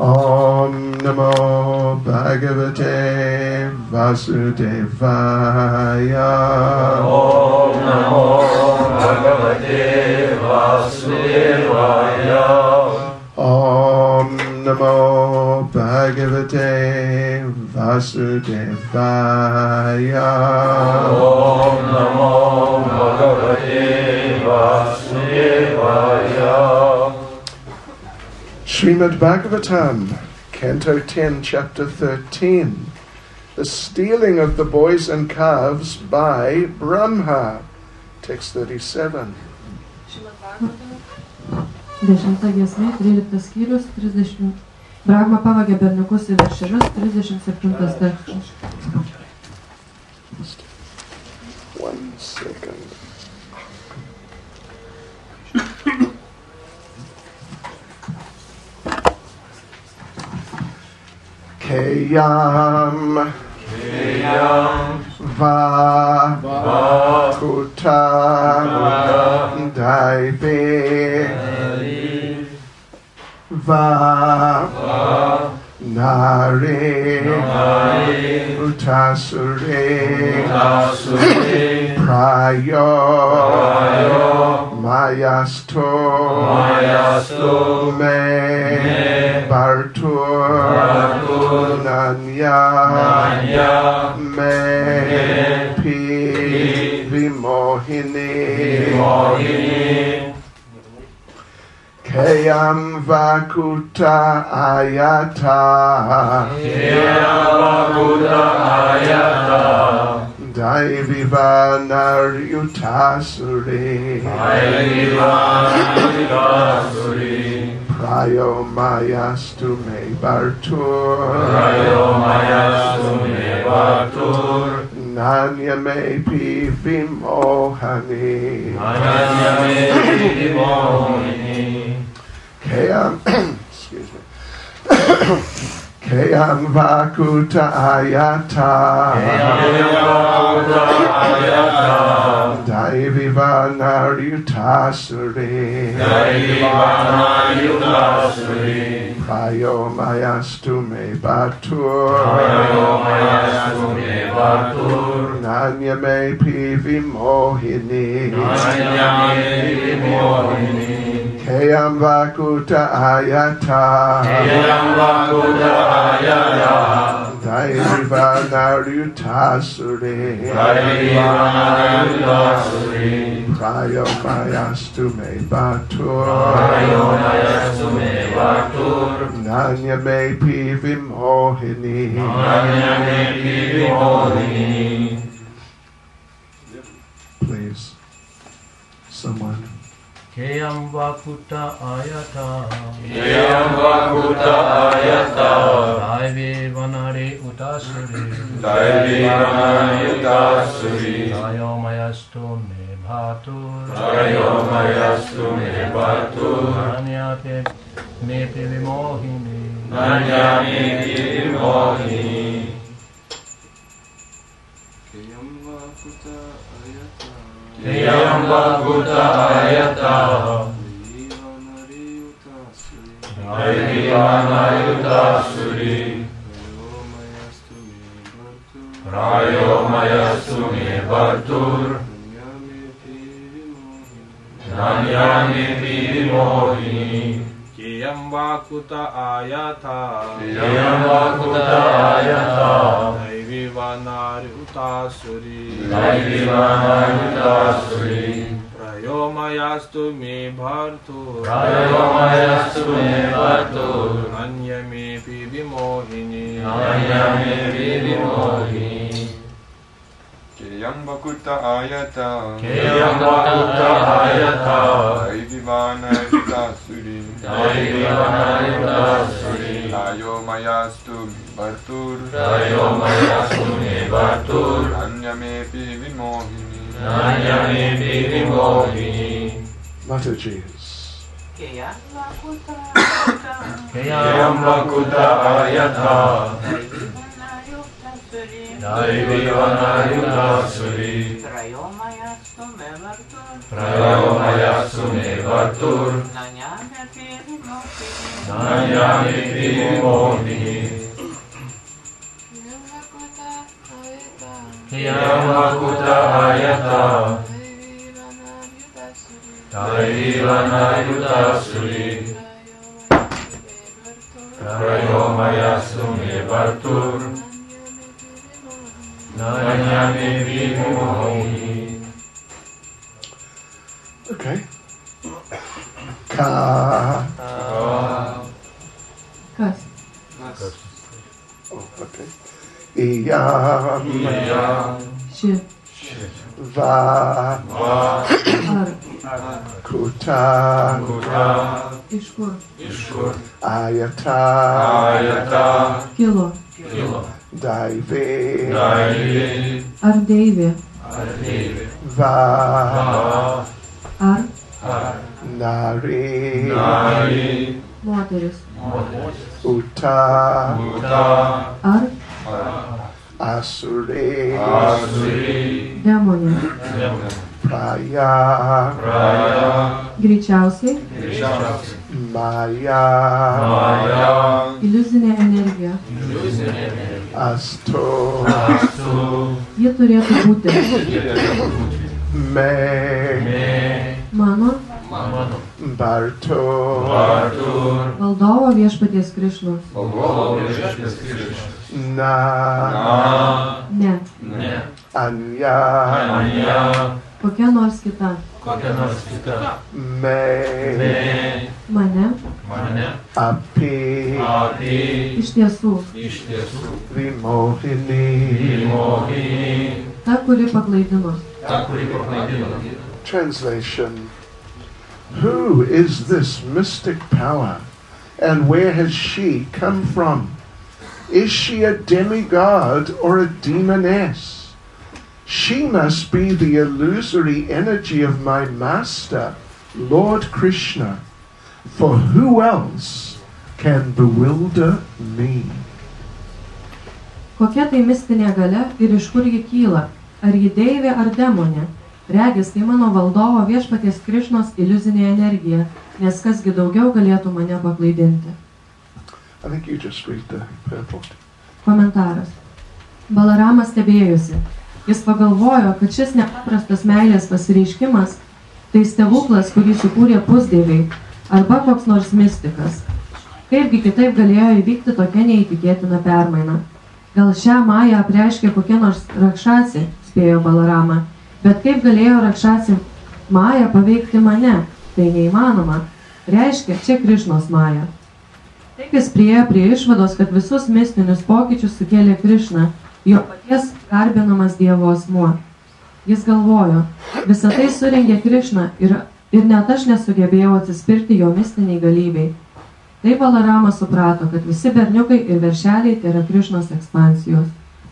Om Namo Bhagavate Vasudevaya. Om Namo Bhagavate Vasudevaya. Om Namo Bhagavate Vasudevaya. Om Namo Bhagavate Vasudevaya. Srimad Bhagavatam, Canto 10, Chapter 13. The stealing of the boys and calves by Brahma. Text 37. Dešimta giesmė, 13 skyrius, 30. Brahma pavagė berniukus ir veršelius, 37 tekstas. 1 second. Keyam Vakuta Daive Nare Utasure Prayo Mayasto Me Bartur Nanya Me Pi Vimohini Keyam Vakuta Ayata Daiviva Naryutasuri Prayo Mayastu Me Bartur Nanya Me Pi Vimohani Keyam excuse me Keyam Vakuta Ayata Daiviva Naryutasuri Prayo Mayastu Me Bartur Nanya Me Pi Vimohini Keyam Vakuta Ayata Daiviva Naryutasuri Prayo Mayastu Me Bartur Nanya Me Pi Vimohini Please, someone. Keyam Vakuta Ayata Daivi Vanari Utasuri Prayo Mayastu Me Bhartur Nanya Me Pi Vimohini Keyam Vakuta Ayata Daivi Vanari Prayo Mayastu Me Bhartur Nanya Me Pi Vimohini Keyam Vakuta Ayata Daivi Vanari Utasuri Prayo Mayastu Me Bhartur Nanya Me Pi Vimohini Keyam Vakuta Ayata Daivi Vanari Utasuri Prayo Mayastu Me Bhartur Nanya Me Pi Vimohini Mataji's. Keyam Vakuta Ayata Daivi Vanari Utasuri Prayo Mayastu Me Bhartur Nanya Me Pi Nanyami Vimohini Yamakuta Ayata Daivana Yutasuri Prayomaya Sumi Vartur Nanyami Vimohini. Okay. Ka. Kas. Oh, okay. Iyam. Ši. Va. Ar. Kuta. Iš kur. Ayata. Kilo. Daivi. Ar deivė. Va. Ar. Nari. Moteris. Uta. Ar. Asuri. Demonė. Praya. Greičiausiai. Maya. Iliuzinė energija. Asto. Ji turėtų būti. Me. Mano. Bartur. Valdovo viešpaties Krišnos. Na. Ne. Anya. Kokia nors kita. Me. Mane. Api. Iš tiesų. Vimohini. Ta, kuri paklaidino. Translation. Who is this mystic power, and where has she come from? Is she a demigod or a demoness? She must be the illusory energy of my master, Lord Krishna, for who else can bewilder me? Kokia tai mistinė galia ir iš kur ji kyla? Ar ji deivė ar demonė? Regis tai mano valdovo viešpaties Krišnos iliuzinė energija, nes kasgi daugiau galėtų mane paklaidinti. I think you just read the purport. Komentaras. Balaramas stebėjosi. Jis pagalvojo, kad šis nepaprastas meilės pasireiškimas tai stebuklas, kurį sukūrė pusdieviai arba koks nors mistikas. Kaipgi kitaip galėjo įvykti tokia neįtikėtina permaina? Gal šią mają apreiškė kokia nors rakšasi, spėjo Balarama. Bet kaip galėjo rakšasi maja paveikti mane? Tai neįmanoma. Reiškia, čia Krišnos maja. Taip jis priėjo prie išvados, kad visus mistinius pokyčius sukėlė Krišna, jo paties garbinamas Dievo asmuo. Jis galvojo, visą tai surengė Krišna ir net aš nesugebėjau atsispirti jo mistiniai galybei. Taip Balaramas suprato, kad visi berniukai ir veršeliai tai yra Krišnos ekspansijos.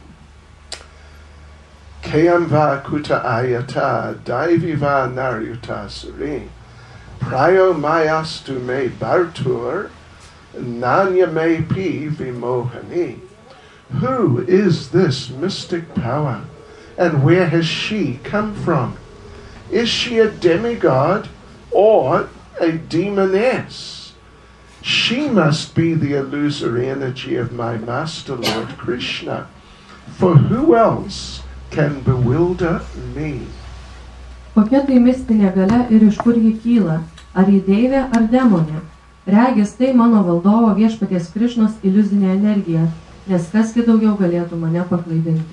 Kayam va kuta ayata daivi va naryuta suri prayo mayastu me bartur nanya me pi vimohani. Who is this mystic power, and where has she come from? Is she a demigod or a demoness? She must be the illusory energy of my master Lord Krishna, for who else can bewilder me? Kokia tai mistinė galia ir iš kur ji kyla? Ar ji deivė ar demonė? Regis tai mano valdovo viešpaties Krišnos iliuzinė energija, nes kasgi daugiau galėtų mane paklaidinti.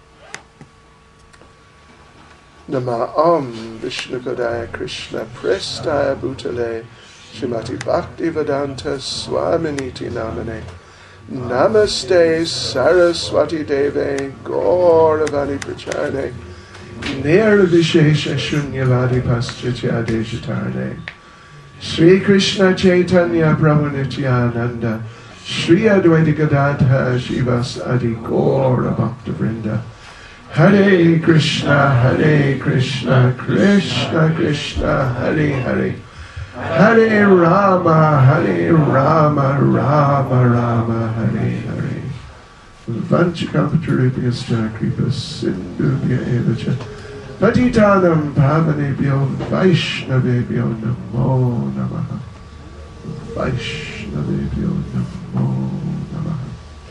Nama Om Vishnupadaya Krishna Prestaya Bhutale Srimati Bhaktivedanta Swaminiti Namane Namaste Saraswati Deve Gauravani Pracharne Nirvishesha Shunyavadi Paschitya Dejatarne Sri Krishna Chaitanya Prabhu Nityananda Sri Advaita Gadadha Shivas Adi Gaura Bhakta Vrinda Hare Krishna, Krishna Krishna, Hare Hare Hare Rama, Rama Rama, Hare Hare Vanchakampatarubhyascha kripas sindhubhya evacha Patitanam pavanebhyo Vaishnavebhyo namo namaha Vaishnavebhyo Krishnadevyo Namo Namaha.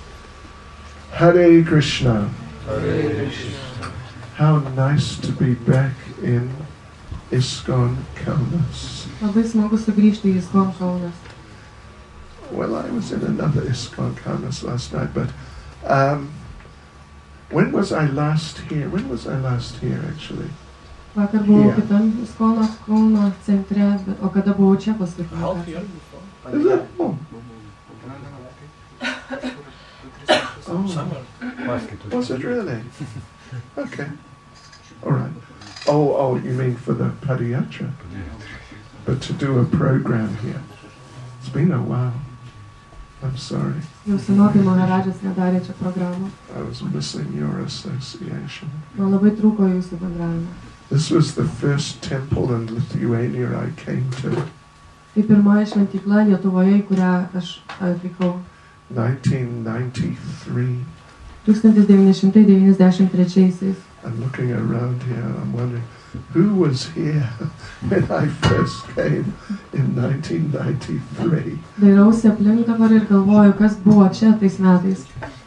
Hare Krishna. Hare Krishna. How nice to be back in ISKCON Kaunas. Labai smagu sugrįžti į ISKCON Kaunas. Well, I was in another ISKCON Kaunas last night, but when was I last here? When was I last here, actually? Vakar buvau Yeah. kitam ISKCON Kauno centre, o kada buvau čia paskutinį kartą? Is it? Oh. Oh. Was it really? Okay. All right. Oh, you mean for the Padayatra? But to do a program here. It's been a while. I'm sorry. Jau senokai Maharadžas nedarė čia programą. I was missing your association. Man labai trūko jūsų bendravimo. This was the first temple in Lithuania I came to. Tai pirmoji šventykla Lietuvoje, į kurią aš atvykau 1993. 1993. I'm looking around here and I'm wondering who was here when I first came in 1993. Dairausi aplink dabar ir galvoju, kas buvo čia tais metais.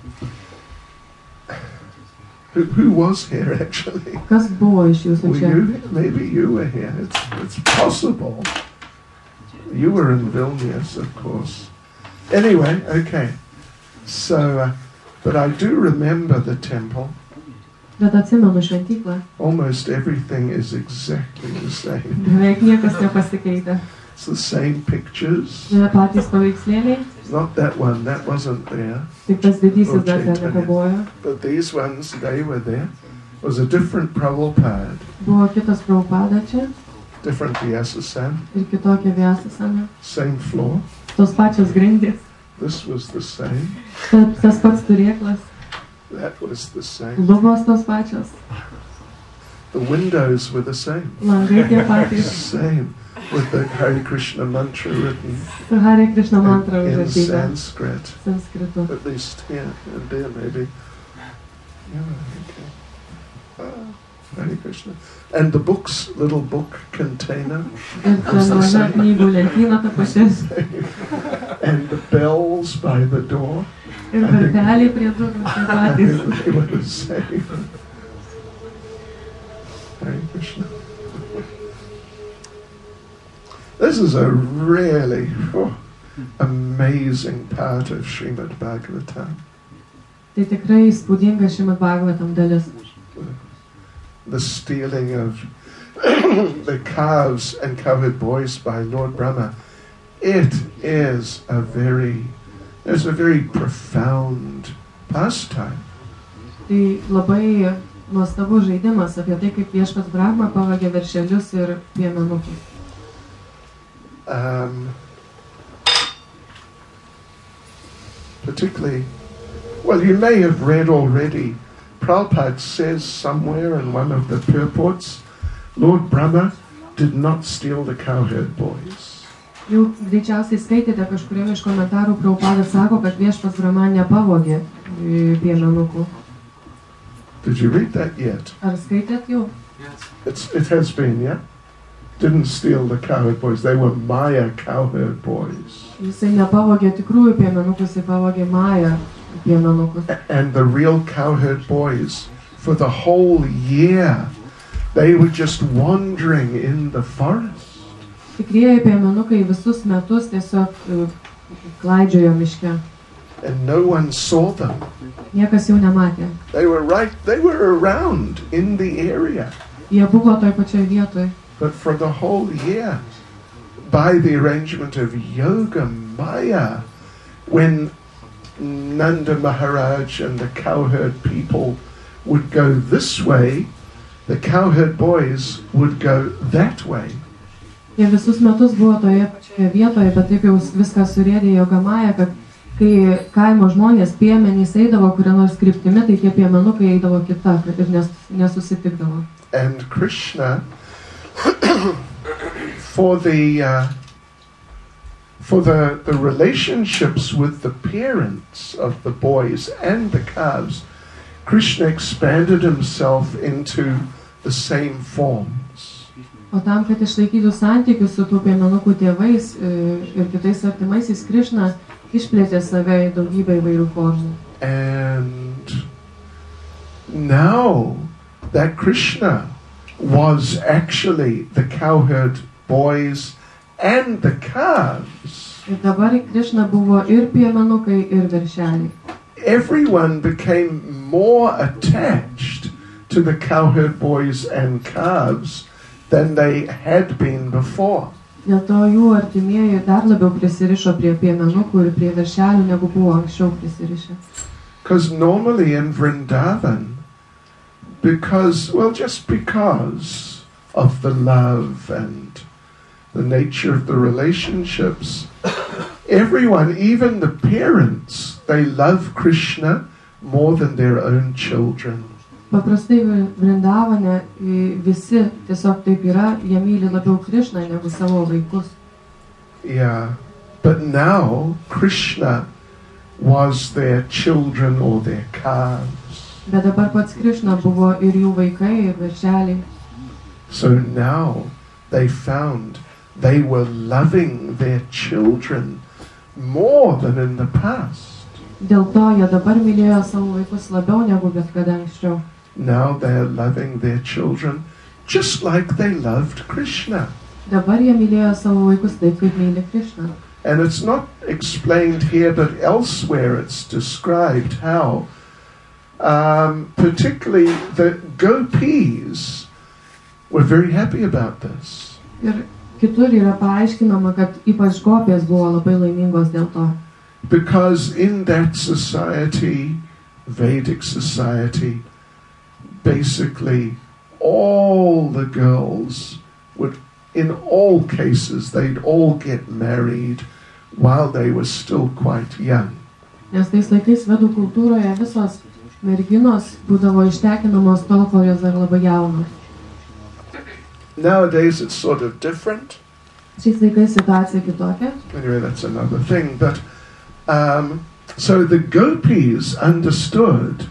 Who was here actually? Kas buvo iš jūsų Were čia? you? Maybe you were here. It's possible. You were in Vilnius, of course. Anyway, okay. So, but I do remember the temple. Bet atsimenu šventyklą. Almost everything is exactly the same. Beveik niekas nepasikeitė. It's the same pictures. Yra patys paveikslėliai, Not that one, that wasn't there. tik tas didysis dar ten nekabojo. But these ones, they were there. It was a different Prabhupada, Buvo kitas Prabhupada čia different Vyasasan, ir kitokia Vyasasana. same floor. Tos pačios grindys, This was the same. tas pats turėklas, That was the same. lubos tos pačios, The windows were the same. langai tie patys, Same. With the Hare Krishna mantra written su Hare Krishna mantra in užrašyta Sanskrit. sanskritu. At least here and there maybe. Yeah, okay. Hare Krishna. And the books, little book container. Ir ten maža knygų lentyna ta pačia. And the bells by the door. Ir varpeliai prie durų tie patys. They were the same. Hare Krishna. This is a really amazing part of Srimad Bhagavatam. Tai tikrai įspūdinga Šrimad Bhagavatam dalis. The stealing of the calves and covered boys by Lord Brahma. It's a very profound pastime. Tai labai nuostabus žaidimas apie tai, kaip Viešpats Brahma pavagė veršelius ir piemenukus. Particularly, well, you may have read already, Prabhupada says somewhere in one of the purports, Lord Brahma did not steal the cowherd boys. Jau greičiausiai skaitėte kažkuriame iš komentarų, Prabhupada sako, kad Viešpats Brahma nepavogė piemenukų. Did you read that yet? Ar skaitėt jau? It has been, yeah? Didn't steal the cowherd boys. They were Maya cowherd boys. Jisai nepavogė tikrųjų piemenukus, jisai pavogė Mają piemenukus. And the real cowherd boys, for the whole year, they were just wandering in the forest. Tikrieji piemenukai visus metus tiesiog klaidžiojo miške. And no one saw them. Niekas jų nematė. They were around in the area. Jie buvo toj pačioj vietoj. But for the whole year, by the arrangement of Yoga Maya, when Nanda Maharaj and the cowherd people would go this way, the cowherd boys would go that way. Jie visus metus buvo toje pačioje vietoje, bet taip jau viską surėdė Yoga Maya, kad kai kaimo žmonės piemenys eidavo kurią nors kryptimi, tai tie piemenukai eidavo kita, kad ir nesusitikdavo. And Krishna, for the relationships with the parents of the boys and the calves, Krishna expanded himself into the same forms. O tam, kad išlaikytų santykius su tų piemenukų tėvais ir kitais artimaisiais, Krišna išplėtė save į daugybę įvairių formų. And now that Krishna was actually the cowherd boys and the calves, Ir dabar Krišna buvo ir piemenukai, ir veršeliai. everyone became more attached to the cowherd boys and calves than they had been before. Dėl to jų artimieji dar labiau prisirišo prie piemenukų ir prie veršelių, negu buvo anksčiau prisirišę. Because normally in Vrindavan, because of the love and the nature of the relationships, everyone, even the parents, they love Krishna more than their own children. Paprastai Vrindavane visi tiesiog taip yra, jie myli labiau Krišną negu savo vaikus. Yeah, but now Krishna was their children or their calves. Bet dabar pats Krišna buvo ir jų vaikai, ir veršeliai. So now they found they were loving their children more than in the past. Dėl to jie dabar mylėjo savo vaikus labiau negu bet kada anksčiau. Now they are loving their children just like they loved Krishna. Dabar jie mylėjo savo vaikus taip, kaip myli Krišna. And it's not explained here, but elsewhere it's described how particularly the gopis were very happy about this. Ir kitur yra paaiškinama, kad ypač gopės buvo labai laimingos dėl to. Because in that society, Vedic society, basically all the girls would, in all cases, they'd all get married while they were still quite young. Nes tais laikais vedų kultūroje visos merginos būdavo ištekinamos tol, kol jos dar labai jaunos. Nowadays it's sort of different. Šiais laikais situacija kitokia. Anyway, that's another thing. But so the gopis understood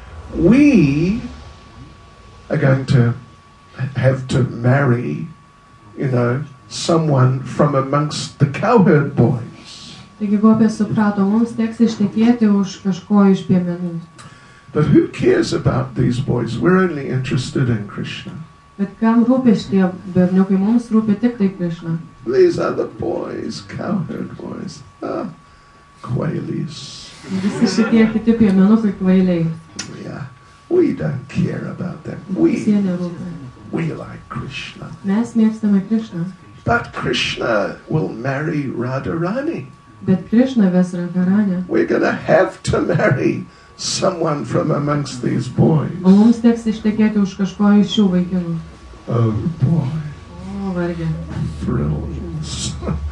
we are going to have to marry, someone from amongst the cowherd boys. Taigi gopės suprato, mums teks ištekėti už kažko iš piemenų. But who cares about these boys? We're only interested in Krishna. Bet kam rūpi šitie berniukai, mums rūpi tik tai Krišna. These are the boys, cowherd boys. Quailies. Visi šitie kiti piemenukai kvailiai. Yeah, we don't care about them. Visi jie nerūpi. We like Krishna. Mes mėgstame Krišną. But Krishna will marry Radharani. Bet Krišna ves Radharanę. We're going to have to marry someone from amongst these boys. O mums teks ištekėti už kažko iš šių vaikinų. Oh boy. O, vargė. Thrills.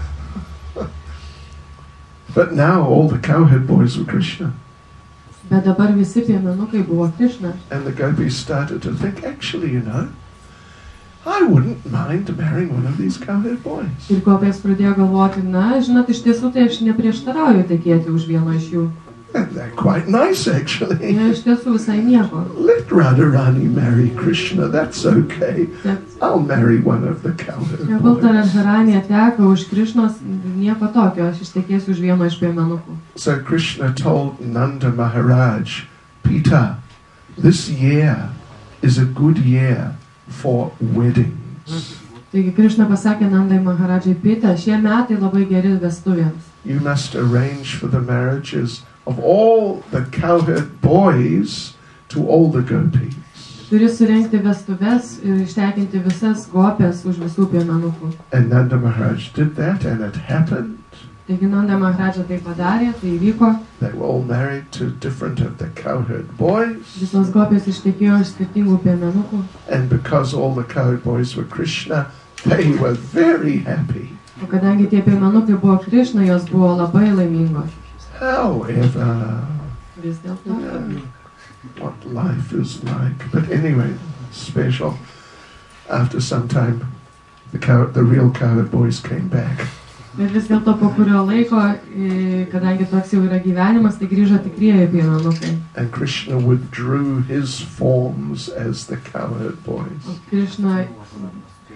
But now all the cowherd boys were Krishna. Bet dabar visi piemenukai buvo Krišna. And the gopis started to think, actually, I wouldn't mind marrying one of these cowherd boys. Ir gopės pradėjo galvoti, žinot, iš tiesų tai aš neprieštarauju tekėti už vieno iš jų. And they're quite nice, actually. Jie iš tiesų visai nieko. Let Radharani marry Krishna, that's okay. I'll marry one of the cowherd Tegul ta boys. Radharanė teka už Krišnos, nieko tokio, aš ištekėsiu už vieno iš piemenukų. So Krishna told Nanda Maharaj, Pita, this year is a good year for weddings. Taigi Krišna pasakė Nandai Maharadžai, Pita, šie metai labai geri vestuvėms. You must arrange for the marriages of all the cowherd boys to all the gopis. Turi surengti vestuves ir ištekinti visas gopės už visų piemenukų. And Nanda Maharaj did that, and it happened. Taigi Nanda Maharadža tai padarė, tai įvyko. They were all married to different of the cowherd boys. Visos gopės ištekėjo iš skirtingų piemenukų. And because all the cowherd boys were Krishna, they were very happy. O kadangi tie piemenukai buvo Krišna, jos buvo labai laimingos. However, Vis dėlto. what life is like. But anyway, special. After some time, the real cowherd boys came back. Bet vis dėlto po kurio laiko, kadangi toks jau yra gyvenimas, tai grįžo tikrieji piemenukai. And Krishna withdrew his forms as the cowherd boys. O Krišna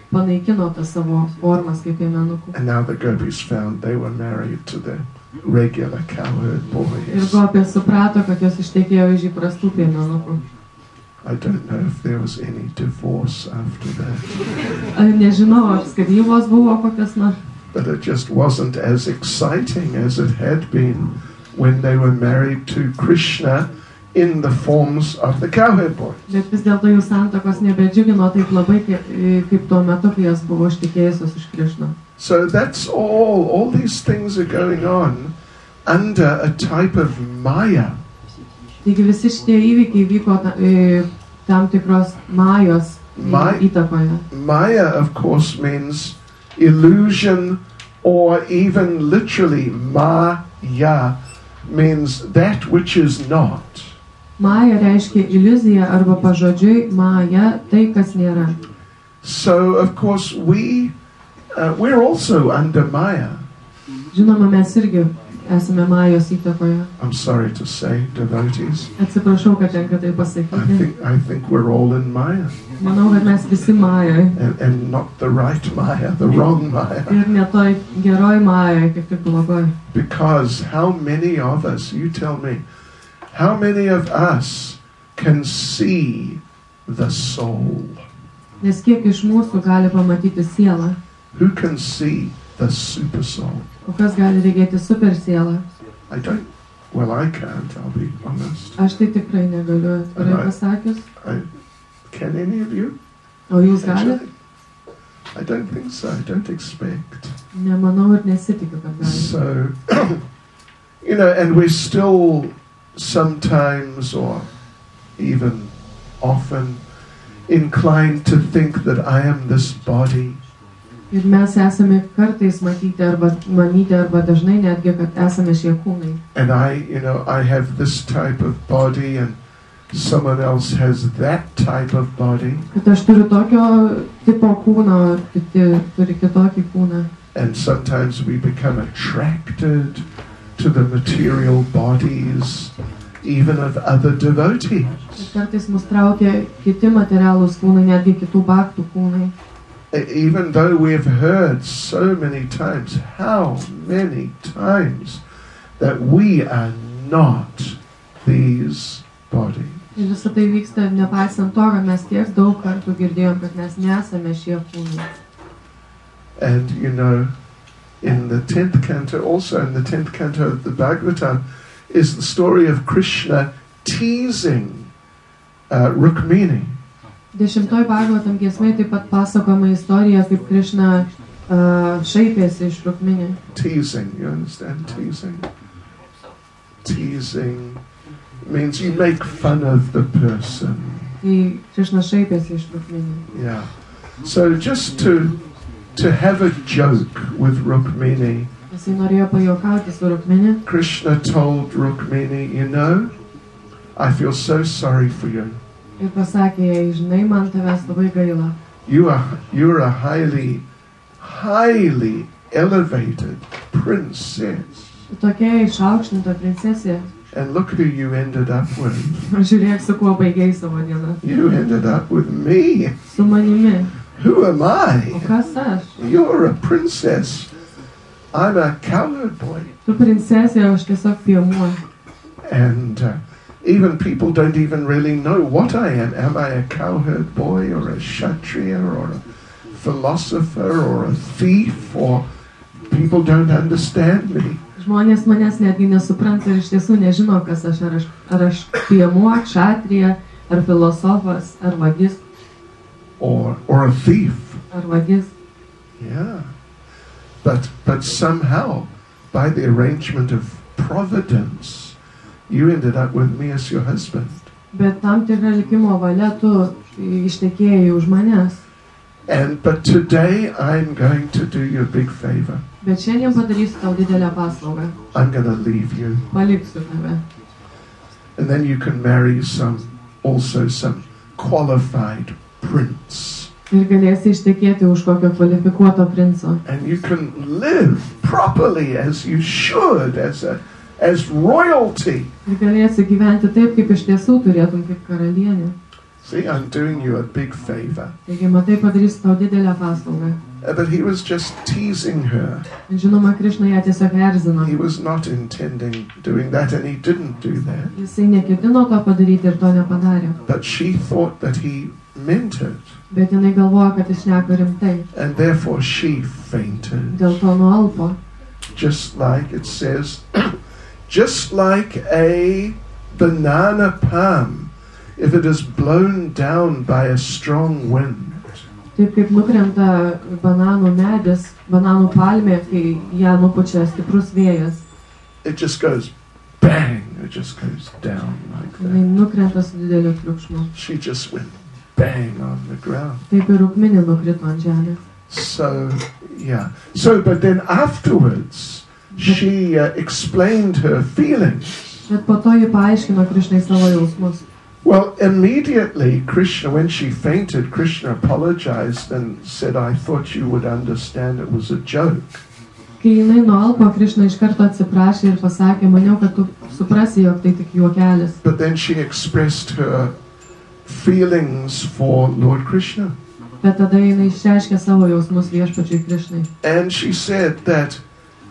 panaikino tas savo formas kaip piemenukų. And now the gopis found they were married to the regular cowherd Ir boys. gopės suprato, kad jos ištekėjo iš įprastų piemenukų. I don't know if there was any divorce after that, Nežinau, ar skyrybos buvo kokios nors, but it just wasn't as exciting as it had been when they were married to Krishna in the forms of the cowherd boys. bet vis dėlto jų santuokos nebedžiugino taip labai, kaip tuo metu, kai jos buvo ištekėjusios iš Krišno. So that's all these things are going on under a type of Maya. Taigi visi šitie įvykiai vyko tam tikros majos įtakoje. Maya, of course, means illusion, or even literally Maya means that which is not. Maja reiškia iliuziją arba pažodžiui maja tai, kas nėra. So, of course, we're also under Maya. Žinoma, mes irgi esame majos įtakoje. I'm sorry to say, devotees. Atsiprašau, kad tenka tai pasakyti. I think we're all in Maya, Manau, kad mes visi majoj. and not the right Maya, the wrong Maya. Ir ne toj geroj majoj, kaip tik blogoj. Because how many of us, you tell me, how many of us can see the soul? Nes kiek iš mūsų gali pamatyti sielą? Who can see the super soul? O kas gali regėti super sielą? I can't, I'll be honest. Aš tai tikrai negaliu, atvirai pasakius. Can any of you? O jūs galite? Actually, I don't think so, I don't expect. Nemanau ir nesitikiu, kad galite. So, and we're still sometimes or even often inclined to think that I am this body. Ir mes esame kartais manyti arba dažnai netgi, kad esame šie kūnai. And I have this type of body and someone else has that type of body. Kad aš turiu tokio tipo kūną, kiti turi kitokį kūną. And sometimes we become attracted to the material bodies even of other devotees. Ir kartais mus traukia kiti materialūs kūnai, netgi kitų bhaktų kūnai. Even though we have heard so many times, how many times that we are not these bodies. Ir visą tai vyksta nepaisant to, kad mes tiek daug kartų girdėjom, kad mes nesame šie kūnai. And in the 10th canto, also in the 10th canto of the Bhagavatam, is the story of Krishna teasing Rukmini. 10 Bhagavatam giesmėje taip pat pasakojama istorija, kaip Krišna šaipėsi iš Rukmini. Teasing, you understand? Teasing. Teasing means you make fun of the person. Tai Krišna šaipėsi iš Rukmini. Yeah. So just to have a joke with Rukmini, Jisai norėjo pajuokauti su Rukmini. Krishna told Rukmini, I feel so sorry for you. Ir pasakė jai, žinai, man tavęs labai gaila. You're a highly, highly elevated princess. Tokia išaukštinta princesė. And look who you ended up with. Žiūrėk, su kuo baigei savo dieną. You ended up with me. Su manimi. Who am O I? kas aš? You're a princess. I'm a cowherd boy. Tu princesė, o aš tiesiog piemuo. And even people don't even really know what I am. Am I a cowherd boy or a kshatriya or a philosopher or a thief? Or people don't understand me. Žmonės manęs netgi nesupranta ir iš tiesų nežino, kas aš. Ar aš piemuo, kshatrija, ar filosofas, ar vagis. Or a thief. Ar vagis. Yeah. But somehow, by the arrangement of providence, you ended up with me as your husband. Bet tam tikra likimo valia tu ištekėjai už manęs. But today I'm going to do you a big favor. Bet šiandien padarysiu tau didelę paslaugą. I'm going to leave you. Paliksiu tave. And then you can marry some qualified prince. Ir galėsi ištekėti už kokio kvalifikuoto princo. And you can live properly as you should, as royalty. Ir galėsi gyventi taip, kaip iš tiesų turėtum kaip karalienė. See, I'm doing you a big favor. Taigi, matai, padarysiu tau didelę paslaugą. But he was just teasing her. Žinoma, Krišna ją tiesiog erzino. He was not intending doing that, and he didn't do that. Jisai neketino to padaryti ir to nepadarė. But she thought that he meant it, Bet jinai galvoja, kad jis šneka rimtai. and therefore she fainted. Dėl to nualpo. Just like it says, just like a banana palm, if it is blown down by a strong wind. Taip kaip nukrenta bananų medis, bananų palmė, kai ją nupučia stiprus vėjas. It just goes bang, it just goes down like Jinai that. nukrenta su dideliu triukšmu. She just went bang on the ground. Taip ir Rukminė nukrito ant žemės. So, yeah. So, but then afterwards, she explained her feelings. Bet po to ji paaiškino Krišnai savo jausmus. Well, immediately, Krishna, when she fainted, Krishna apologized and said, I thought you would understand it was a joke. Kai jinai nualpo, Krišna iš karto atsiprašė ir pasakė, maniau, kad tu suprasi, jog tai tik juokelis. But then she expressed her feelings for Lord Krishna. Bet tada jinai išreiškė savo jausmus viešpačiui Krišnai. And she said that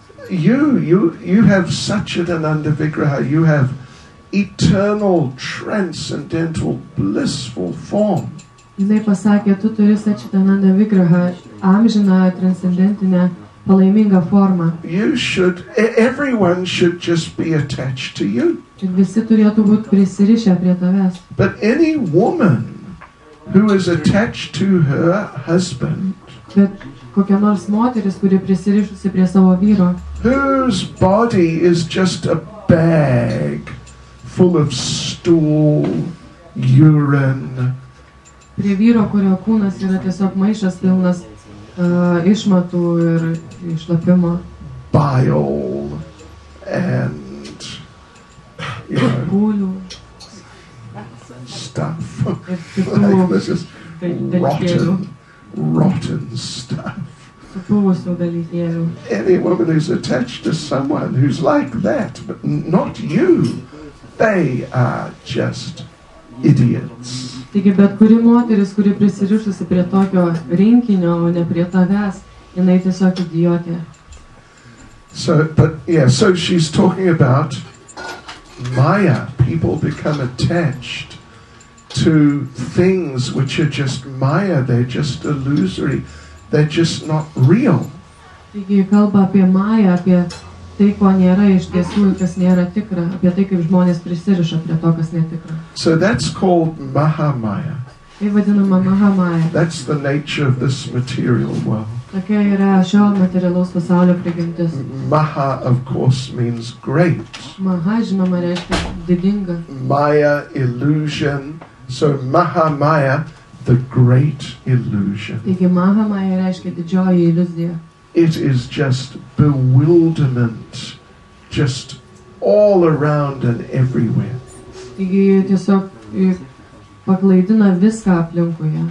you have Satchidananda Vigraha, you have eternal, transcendental, blissful form. Jinai pasakė, tu turi Satchidananda Vigrahą, amžiną, transcendentinę, palaimingą formą. Everyone should just be attached to you. Ir visi turėtų būti prisirišę prie tavęs. But any woman who is attached to her husband, Bet kokia nors moteris, kuri prisirišusi prie savo vyro, whose body is just a bag full of stool, urine, prie vyro, kurio kūnas yra tiesiog maišas pilnas išmatų ir išlapimo, bile, and pūlių stuff. ir Like this is dalykėlių, rotten stuff. supūvusių dalykėlių. Any woman who's attached to someone who's like that, but not you, they are just idiots. Taigi, bet kuri moteris, kuri prisirišusi prie tokio rinkinio, o ne prie tavęs, jinai tiesiog idiotė. So she's talking about Maya. People become attached to things which are just Maya. They're just illusory. They're just not real. Taigi, kalba apie Mają, apie tai, ko nėra iš tiesų, kas nėra tikra, apie tai, kaip žmonės prisiriša prie to, kas netikra. So that's called Mahamaya. Tai vadinama Mahamaya. That's the nature of this material world. Tokia yra šio materialaus pasaulio prigimtis. Maha, of course, means great. Maha, žinoma, reiškia didinga. Maya, illusion. So Mahamaya, the great illusion. Taigi, Mahamaya reiškia didžioji iliuzija. It is just bewilderment, just all around and everywhere. Taigi, tiesiog paklaidina viską aplinkuje.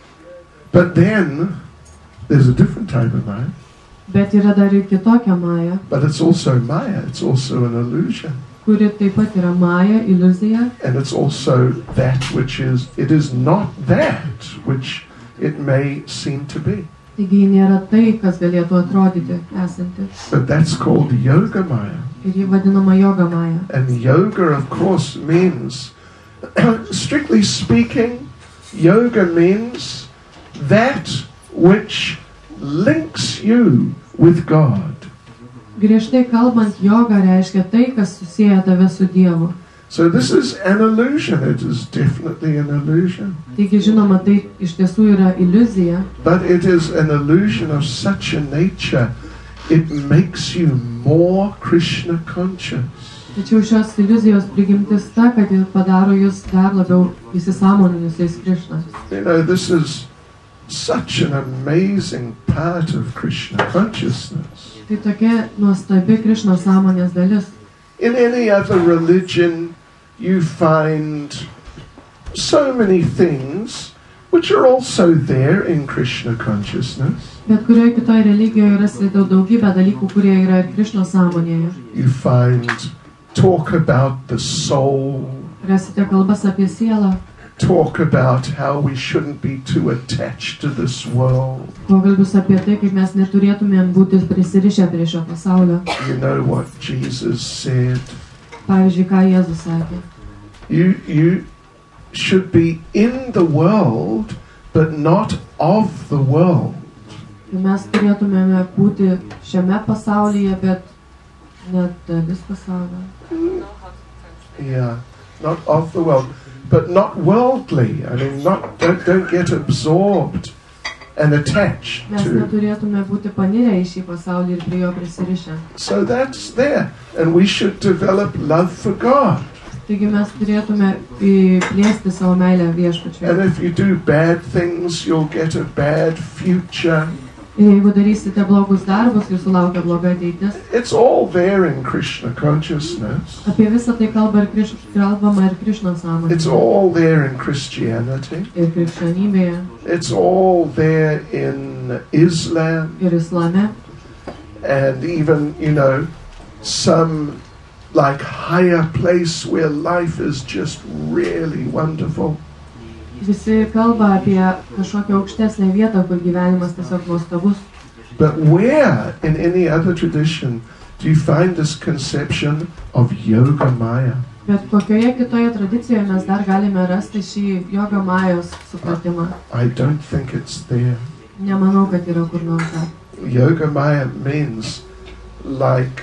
But then there's a different type of Maya. Bet yra dar ir kitokia Maja, But it's also Maya. It's also an illusion. kuri taip pat yra Maja, iliuzija. And it's also that which is, it is not that which it may seem to be. Taigi, nėra tai, kas galėtų atrodyti esanti. But that's called Yoga Maya. Ir ji vadinama Yoga Maja. And yoga, of course, means, strictly speaking, yoga means that which links you with God. Griežtai kalbant, joga reiškia tai, kas susieja tave su Dievu. So this is an illusion. It is definitely an illusion. Taigi, žinoma, tai iš tiesų yra iliuzija, But it is an illusion of such a nature, it makes you more Krishna conscious. tačiau šios iliuzijos prigimtis ta, kad ji padaro jūs dar labiau įsisąmoninusiais Krišna. You know, this is such an amazing part of Krishna consciousness. Tai tokia nuostabi Krišnos sąmonės dalis. In any other religion, you find so many things which are also there in Krishna consciousness. Bet kurioje kitoje religijoje rasite daugybę dalykų, kurie yra ir Krišnos sąmonėje. You find talk about the soul, Rasite kalbas apie sielą, talk about how we shouldn't be too attached to this world. Pokalbis apie tai, kaip mes neturėtumėm būti prisirišę prie šio pasaulio. You know what Jesus said? Pavyzdžiui, ką Jėzus sakė. You should be in the world, but not of the world. Mes turėtumėme būti šiame pasaulyje, bet net dalis pasaulio. Yeah, not of the world, but not worldly. I mean, don't get absorbed and attached Mes to. neturėtume būti panirę į šį pasaulį ir prie jo prisirišę. So that's there, and we should develop love for God. Taigi mes turėtume plėsti savo meilę viešpačiui. And if you do bad things, you'll get a bad future. Ir jeigu darysite blogus darbus, jūsų laukia bloga ateitis. It's all there in Krishna consciousness. Apie visą tai kalbama ir Krišnos It's sąmonėje. all there in Christianity. Ir krikščionybėje, It's all there in Islam. ir islame. And even, some like higher place where life is just really wonderful. Visi kalba apie kažkokią aukštesnę vietą, kur gyvenimas tiesiog nuostabus. But where in any other tradition do you find this conception of Yoga Maya? Bet kokioje kitoje tradicijoje mes dar galime rasti šį Yoga Majos supratimą? I don't think it's there. Nemanau, kad yra kur nors dar. Yoga Maya means like,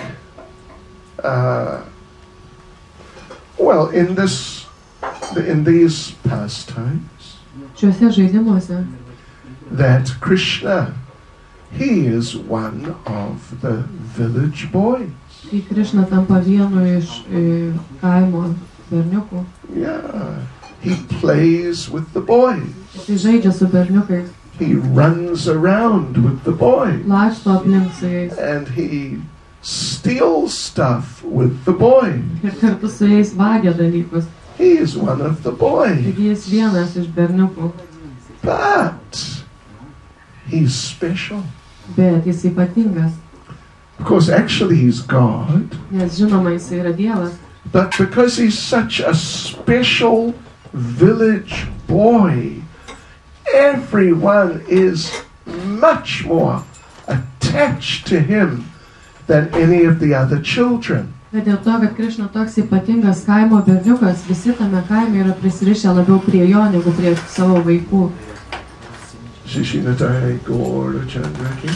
in these pastimes, Šiuose žaidimuose that Krishna, he is one of the village boys. kai Krišna tampa vienu iš kaimo berniukų, Yeah, he plays with the boys. jis žaidžia su berniukais, He runs around with the boys. laksto aplink su jais And he steals stuff with the boys. ir kartu su jais vagia dalykus. He is one of the boys. Taigi jis vienas iš berniukų, But he's special. bet jis ypatingas, Of course, actually he's God. nes žinoma jis yra Dievas. But because he's such a special village boy, everyone is much more attached to him than any of the other children. Bet dėl to, kad Krišna toks ypatingas kaimo berniukas, visi tame kaime yra prisirišę labiau prie jo negu prie savo vaikų. Shishinatai Gaura Chandraki.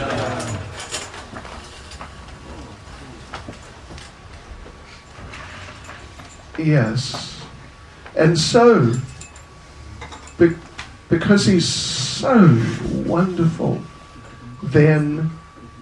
Yes. And so, because he's so wonderful, then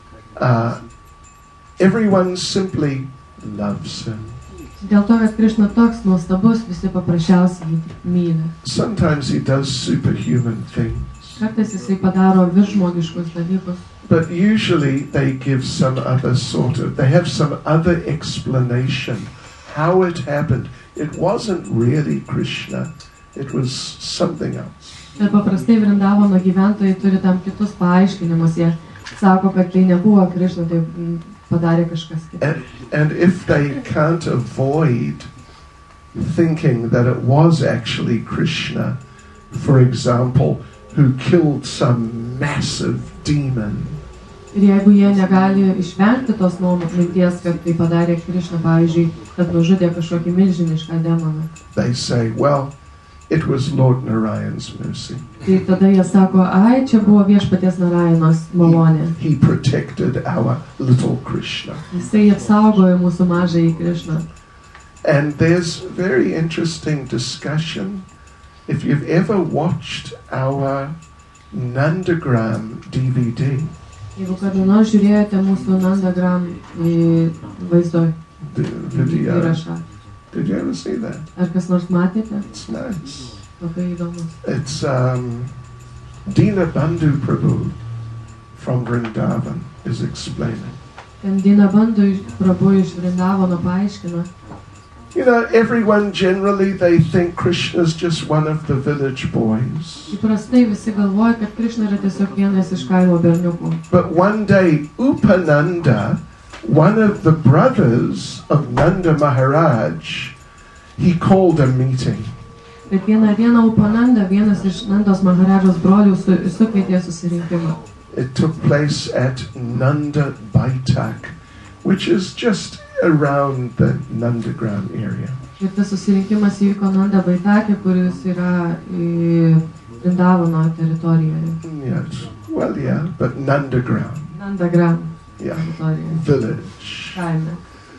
everyone simply loves him. Dėl to, kad Krišna toks nuostabus, visi paprasčiausiai jį myli. Sometimes he does superhuman things, Kartais jisai padaro viršžmogiškus dalykus, but usually they give some other they have some other explanation how it happened. It wasn't really Krishna, it was something else. ir paprastai Vrindavono gyventojai turi tam kitus paaiškinimus. Jie sako, kad tai nebuvo Krišna, tai padarė kažkas kitas. And if they can't avoid thinking that it was actually Krishna, for example, who killed some massive demon, Ir jeigu jie negali išvengti tos minties, kad tai padarė Krišna, pavyzdžiui, kad nužudė kažkokį milžinišką demoną, they say, well, it was Lord Narayan's mercy. tai tada jie sako, ai, čia buvo viešpaties Narayanos malonė. He protected our little Krishna. Jisai apsaugojo mūsų mažąjį Krišną. And there's very interesting discussion. If you've ever watched our Nandagram DVD, Jeigu kada nors žiūrėjote mūsų Nandagram vaizdo the video, įrašą, did you ever see that? ar kas nors matėte? It's nice. Labai įdomus. It's Dinabandhu Prabhu from Vrindavan is explaining. Ten Dinabandhu Prabhu iš Vrindavono paaiškina. You know, everyone generally, they think Krishna's just one of the village boys. Įprastai visi galvoja, kad Krišna yra tiesiog vienas iš kaimo berniukų. But one day, Upananda, one of the brothers of Nanda Maharaj, he called a meeting. Bet vieną dieną Upananda, vienas iš Nandos Maharadžos brolių, sukvietė susirinkimą. It took place at Nanda Baitak, which is just around the Nandagram area. Ir tas susirinkimas įvyko Nanda Baitakė, kuris yra Vrindavano teritorijoje. Yes, well, yeah, but Nandagram. Nandagram Yeah, teritorijoje. village. Kaime.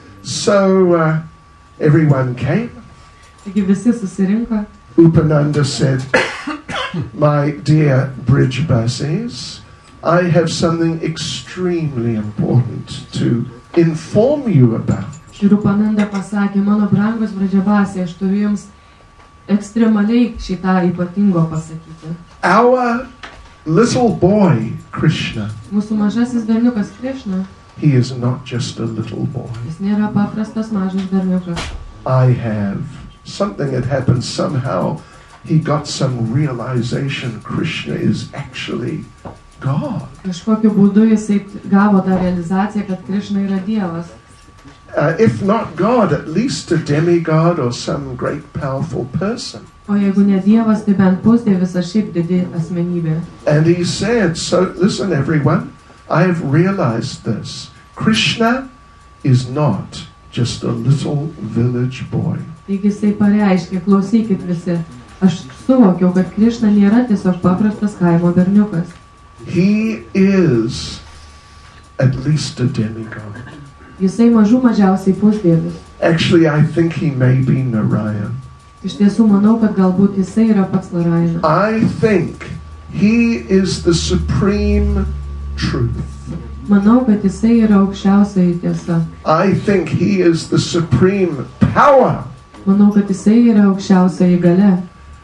So everyone came. Taigi visi susirinko. Upananda said, "My dear Brijbasis, I have something extremely important to inform you about." Ir Upananda pasakė, mano brangus Bridžabasė, aš turiu jums ekstremaliai šitą ypatingo pasakyti. Our little boy, Krishna, Mūsų mažasis berniukas Krishna, he is not just a little boy. jis nėra paprastas mažas berniukas. I have something that happened somehow. He got some realization Krishna is actually God. Kažkokiu būdu jisai gavo tą realizaciją, kad Krishna yra Dievas. If not God, at least a demigod or some great powerful person. O jeigu ne Dievas, tai bent pusdievis ar šiaip didi asmenybė. And he said, so listen everyone, I have realized this. Krishna is not just a little village boy. Taigi jisai pareiškė, klausykit visi, aš suvokiau, kad Krishna nėra tiesiog paprastas kaimo berniukas. He is at least a demigod. Jisai mažiausiai pusdievis. Actually, I think he may be Narayan. Iš tiesų manau, kad galbūt jisai yra pats Narayana. I think he is the supreme truth. Manau, kad jisai yra aukščiausioji tiesa. I think he is the supreme power. Manau, kad jisai yra aukščiausioji galia.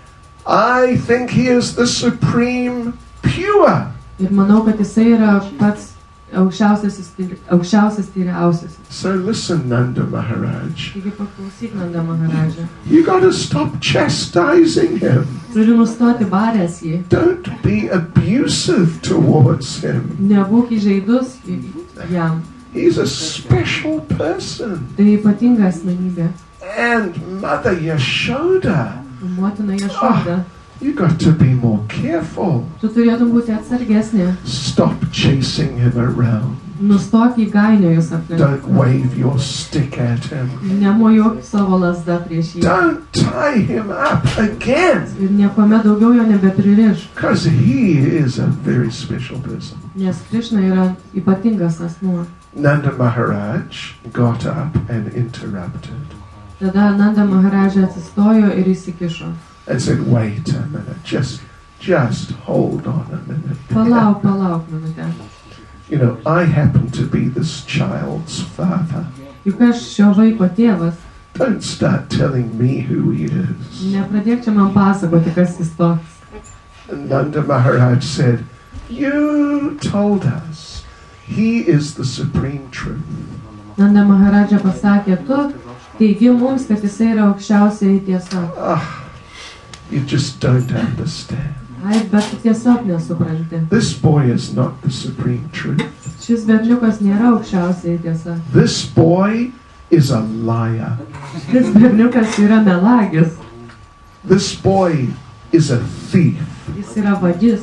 I think he is the supreme pure. Ir manau, kad jisai yra pats aukščiausias tyriausias. So listen, Nanda Maharaj. Taigi paklausyk, Nanda Maharadža. You got to stop chastising him. Turi nustoti baręs jį. Don't be abusive towards him. Nebūk įžeidus jam. He's a special person. Tai ypatinga asmenybė. And Mother Yashoda, Motina Jašoda. you got to be more careful. Tu turėtum būti atsargesnė. Stop chasing him around. Nustok jį gainiojus aplink. Don't wave your stick at him. Nemojuok savo lazdą prieš jį. Don't tie him up again. Ir niekuomet daugiau jo nebepririš. Because he is a very special person. Nes Krishna yra ypatingas asmuo. Nanda Maharaj got up and interrupted Tada Nanda Maharadža atsistojo ir įsikišo. and said, wait a minute, just hold on a minute. Palauk minutę. You know, I happen to be this child's father. Juk aš šio vaiko tėvas. Don't start telling me who he is. Nepradėk čia man pasakoti, kas jis toks. And Nanda Maharaj said, you told us he is the supreme truth. Nanda Maharadža pasakė, tu teigi mums, kad jisai yra aukščiausiai tiesa. You just don't understand. Ai, bet tu tiesiog nesupranti. This boy is not the supreme truth. Šis berniukas nėra aukščiausiai tiesa. This boy is a liar. Šis berniukas yra melagis. This boy is a thief. Jis yra vagis.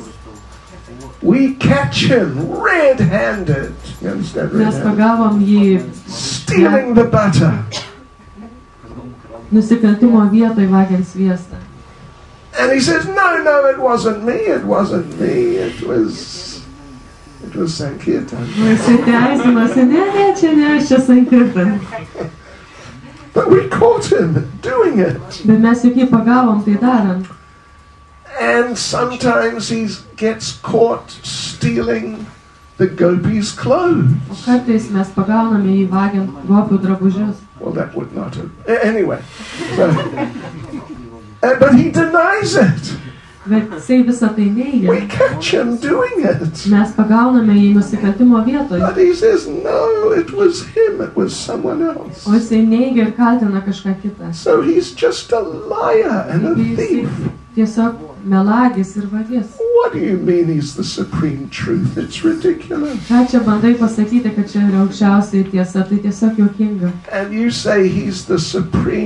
We catch him red-handed. You understand? Mes Red-handed? pagavom jį Stealing the butter. nusikaltimo vietoj vagiant sviestą. And he says, no, it wasn't me. It was Sankirtan. Jisai teisinasi, ne, čia ne, aš čia Sankirtan. But we caught him doing it. Bet mes juk jį pagavom tai darant. And sometimes he gets caught stealing the gopis' clothes. O kartais mes pagauname jį vagiant gopių drabužius. Well, that would not have... Anyway. So, but he denies it. Bet jisai visą tai neigia. We catch him doing it. Mes pagauname jį nusikaltimo vietoj. But he says, no, it was him. It was someone else. O jisai neigia ir kaltina kažką kitą. So he's just a liar and a thief. Tiesiog melagis ir vagis. What do you mean he's the supreme truth? It's ridiculous. Ką čia bandai pasakyti, kad čia yra aukščiausiai tiesa, tai tiesiog juokinga. And you say he's the supreme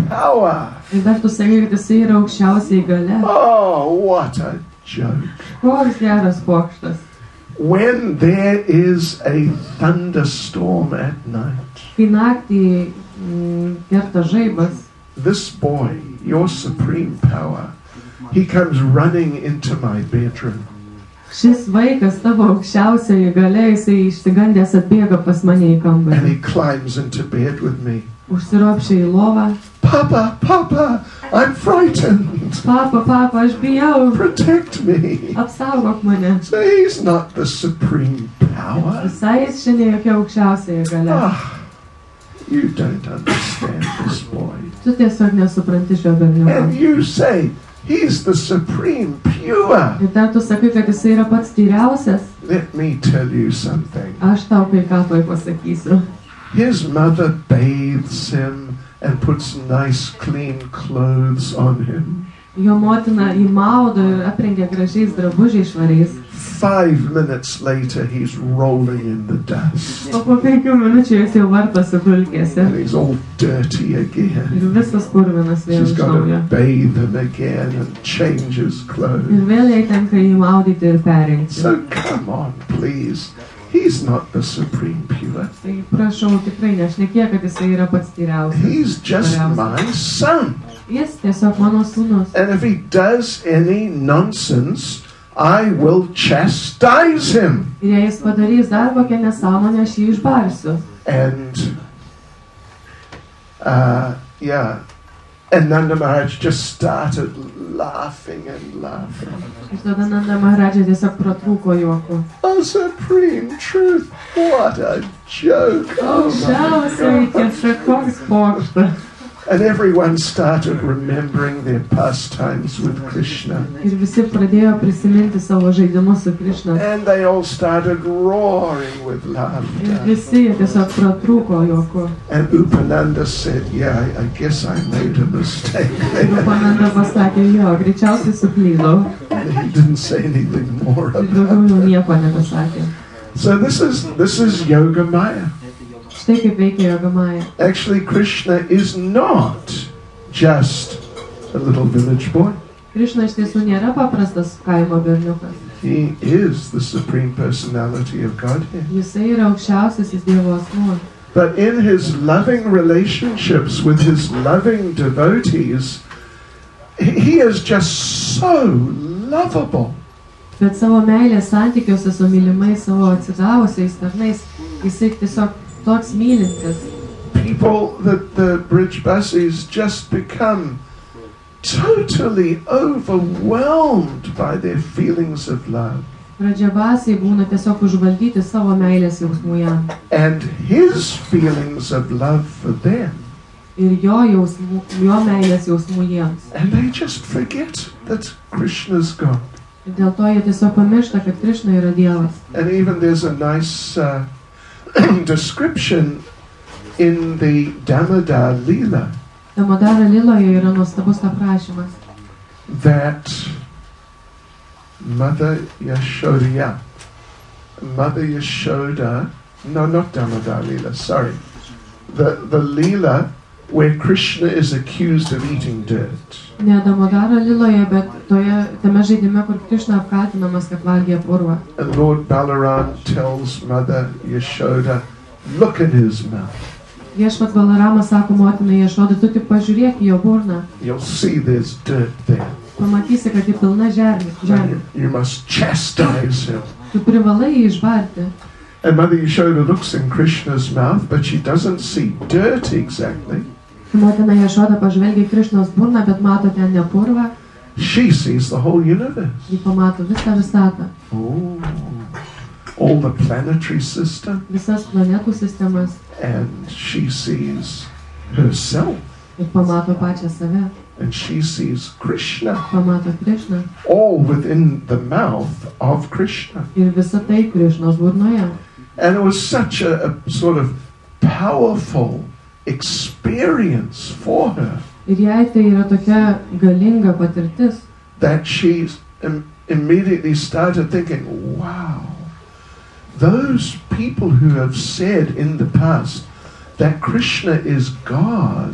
power. Ir dar tu sakai, kad jisai yra aukščiausiai gale. Oh, what a joke. Koks geras pokštas. When there is a thunderstorm at night, Kai naktį kerta žaibas, this boy, your supreme power, he comes running into my bedroom. šis vaikas tavo aukščiausioje gale, jisai išsigandęs atbėga pas mane į And kambarį. he climbs into bed with me. Užsiropšia į lovą. Papa, Papa, I'm frightened. Papa, aš bijau. Protect me. Apsaugok mane. So he's not the supreme power. Visai jis šiandien jokia aukščiausioje gale. Ah, you don't understand this boy. Tu tiesiog nesupranti šio And berniuko. you say he's the supreme pure. Ir dar tu sakai, kad jisai yra pats tyriausias. Let me tell you something. Aš tau kai ką tuoj pasakysiu. His mother bathes him and puts nice clean clothes on him. Jo motina jį maudo ir aprengia gražiais drabužiais švariais. 5 minutes later, he's rolling in the dust. O po 5 minučių jis jau vartosi dulkėse. And he's all dirty again. Ir visas purvinas vėl She's iš got naujo. to bathe him again and change his clothes. Ir vėl jai tenka jį maudyti ir perrinkti. So come on, please. He's not the supreme pure. Tai prašau, tikrai nešnekėk, kad jisai yra pats tyriausias. He's just my son. Jis tiesiog mano sūnus. And if he does any nonsense, I will chastise him. Ir jei jis padarys dar kokią nesąmonę, aš jį išbarsiu. And and Nanda Maharaj just started laughing and laughing. Ir tada Nanda Maharadža tiesiog pratrūko juoku. Oh, supreme truth, what a joke. Oh my Aukščiausiai God. tiesa, koks pokštas. And everyone started remembering their pastimes with Krishna. Ir visi pradėjo prisiminti savo žaidimus su Krišna. And they all started roaring with Ir laughter. visi tiesiog pratrūko juoku. And Upananda said, yeah, I guess I made a mistake Ir there. Upananda pasakė, jo, greičiausiai suklydau. And he didn't say anything more Ir about daugiau jau it. nieko nebesakė. So this is Yoga Maya. Štai kaip veikia Jogamaja. Actually, Krishna is not just a little village boy. Krišna iš tiesų nėra paprastas kaimo berniukas. He is the supreme personality of Godhead. Jisai yra aukščiausiasis Dievo asmuo. But in his loving relationships with his loving devotees, he is just so lovable. Bet savo meilės santykiuose su mylimais, savo atsidavusiais tarnais, jisai tiesiog toks mylintis. People that the Brijbasis just become totally overwhelmed by their feelings of love. Pradžiabasiai būna tiesiog užvaldyti savo meilės jausmų jam. And his feelings of love for them. Ir jo meilės jausmų jiems. And they just forget that Krishna's God. Ir dėl to jie tiesiog pamiršta, kad Krišna yra Dievas. And even there's a nice description in the Damodar Leela Damodara Liloje yra nuostabus aprašymas. that Mother Yashoda, no, not Damodar Leela, sorry. The Leela where Krishna is accused of eating dirt. Ne Damodara Liloje, bet tame žaidime, kur Krišna apkaltinamas, kad valgė purvą. And Lord Balaram tells Mother Yashoda, look at his mouth. Viešpats Balaramas sako motinai Ješodai, tu tik pažiūrėk į jo burną. You'll see there's dirt there. Pamatysi, kad ji pilna žemė. And you must chastise him. Tu privalai jį išbarti. And Mother Yashoda looks in Krishna's mouth, but she doesn't see dirt exactly. Motina Ješoda pažvelgia į Krišnos burną, bet mato ten ne purvą. She sees the whole universe. Ji pamato visą visatą. Oh, all the planetary system. Visas planetų sistemas. And she sees herself. Ir pamato pačią save. And she sees Krishna. Pamato Krišną. All within the mouth of Krishna. Ir visa tai Krišnos burnoje. And it was such a sort of powerful experience for her Ir jai tai yra tokia galinga patirtis, that she immediately started thinking, wow, those people who have said in the past that Krishna is God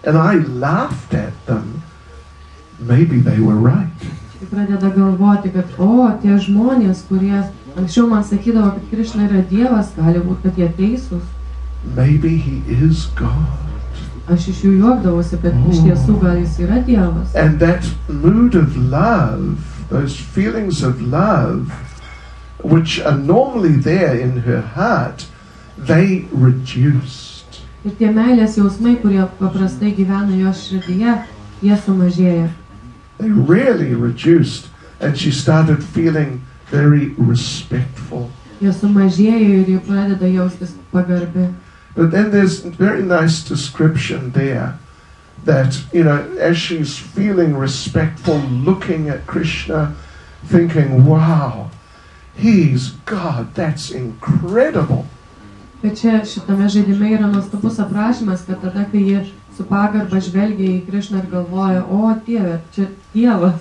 and I laughed at them, maybe they were right. Ir pradeda galvoti, kad tie žmonės, kurie anksčiau man sakydavo, kad Krišna yra Dievas, gali būti, kad jie teisūs. Maybe he is God. Aš iš jų juokdavosi, bet iš tiesų gal jis yra Dievas. And that mood of love, those feelings of love, which are normally there in her heart, they reduced. Ir tie meilės jausmai, kurie paprastai gyvena jos širdyje, jie sumažėja. They really reduced, and she started feeling very respectful. Jie sumažėjo ir jie pradeda jaustis pagarbi. But then there's a very nice description there that, as she's feeling respectful, looking at Krishna, thinking, wow, he's God, that's incredible. Bet čia šitame žaidime yra nuostabus aprašymas, kad tada, kai jie su pagarba žvelgia į Krišną ir galvoja, Dieve, čia Dievas.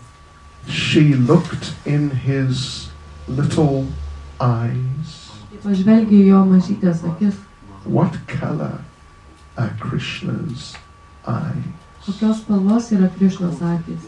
She looked in his little eyes. Pažvelgia į jo mažytės akis. What color are Krishna's eyes? Kokios spalvos yra Krišnos akis?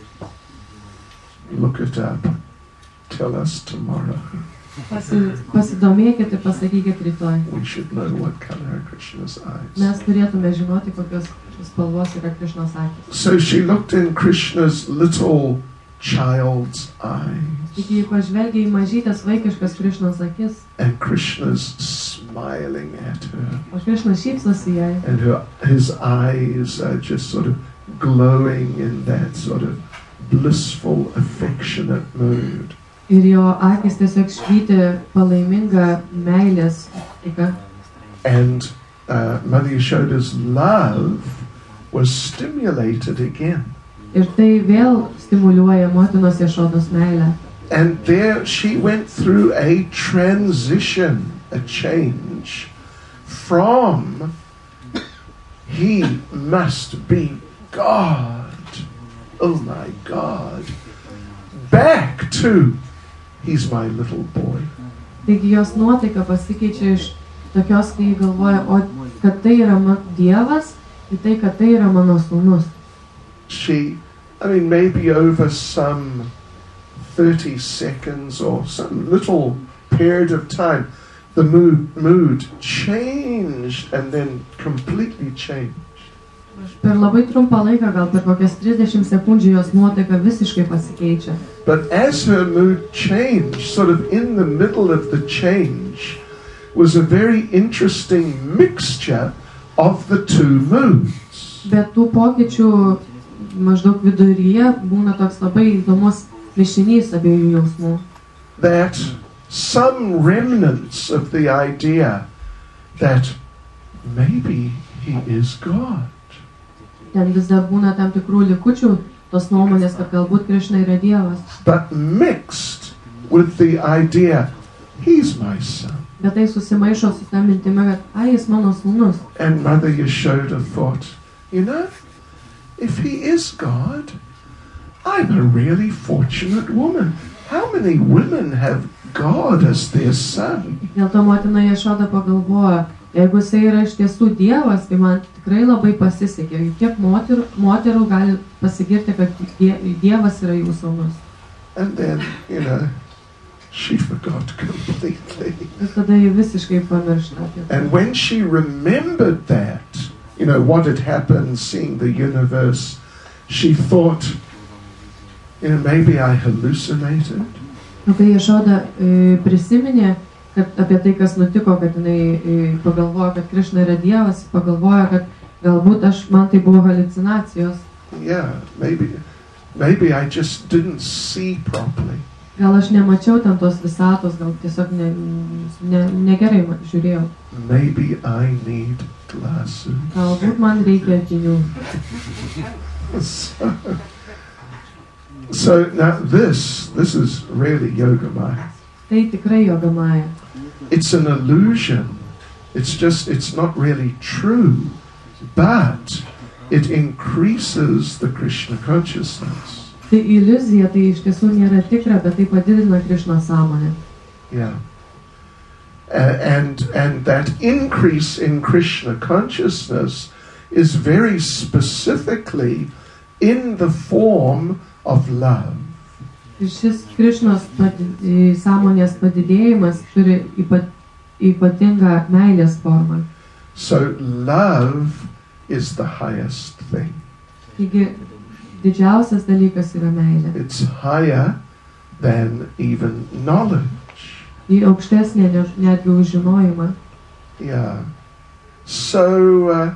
Look it up. Tell us tomorrow. Pasidomėkit ir pasakykit rytoj. We should know what color are Krishna's eyes. Mes turėtume žinoti, kokios spalvos yra Krišnos akis. So she looked in Krishna's little child's eyes. Taigi jį pažvelgia į mažytės vaikiškas Krišnos akis. And Krishna's smiling at her. O Krišna šypsosi jai. And his eyes are just sort of glowing in that sort of blissful, affectionate mood. Ir jo akis tiesiog švyti palaimingą meilės taiką. And Mother Yashoda's love was stimulated again. Ir tai vėl stimuliuoja motinos Jašodos meilę. And there she went through a transition, a change from he must be God, oh my God, back to he's my little boy. Taigi jos nuotaika pasikeičia iš tokios, kai galvoja, kad tai yra Dievas, į tai, kad tai yra mano sūnus. Maybe over some 30 seconds or some little period of time, the mood changed and then completely changed. Per labai trumpą laiką, gal per kokias 30 sekundžių jos nuotaika visiškai pasikeičia. But as her mood changed, sort of in the middle of the change, was a very interesting mixture of the two moods. Bet tų pokyčių maždaug viduryje būna toks labai įdomus mišinys abiejų jausmų. That some remnants of the idea that maybe he is God. Ten vis dar būna tam tikrų likučių tos nuomonės, kad galbūt Krišna yra Dievas. But mixed with the idea, he's my son. Bet tai susimaišo su tą mintimą, kad jis mano sūnus. And Mother Yashoda thought, if he is God, I'm a really fortunate woman. How many women have God as their son? Dėl to motina Jašoda pagalvojo, jeigu jisai yra iš tiesų Dievas, tai man tikrai labai pasisekė. Kiek moterų gali pasigirti, kad Dievas yra jų sūnus. And then, she forgot completely. Ir tada ji visiškai pamiršta. And when she remembered that, what had happened, seeing the universe, she thought, maybe I hallucinated. Kai Jašoda prisiminė, kad apie tai, kas nutiko, kad jinai pagalvojo, kad Krišna yra Dievas, pagalvojo, kad galbūt man tai buvo haliucinacijos. Yeah, maybe I just didn't see properly. Gal aš nemačiau ten tos visatos, gal tiesiog negerai žiūrėjau. Maybe I need glasses. Galbūt man reikia akinių. So now this is really Yogamaya. Tai tikrai Yogamaya. It's an illusion. It's not really true, but it increases the Krishna consciousness. Tai iliuzija, tai iš tiesų nėra tikra, bet tai padidina Krišnos sąmonę. Yeah. And that increase in Krishna consciousness is very specifically in the form of love. Ir šis Krišnos sąmonės padidėjimas turi ypatingą meilės formą. So love is the highest thing. Taigi didžiausias dalykas yra meilė. It's higher than even knowledge. Ji aukštesnė netgi už žinojimą. Yeah. So,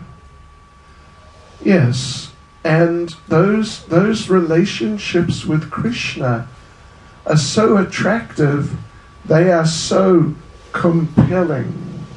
yes, and those relationships with Krishna are so attractive, they are so compelling.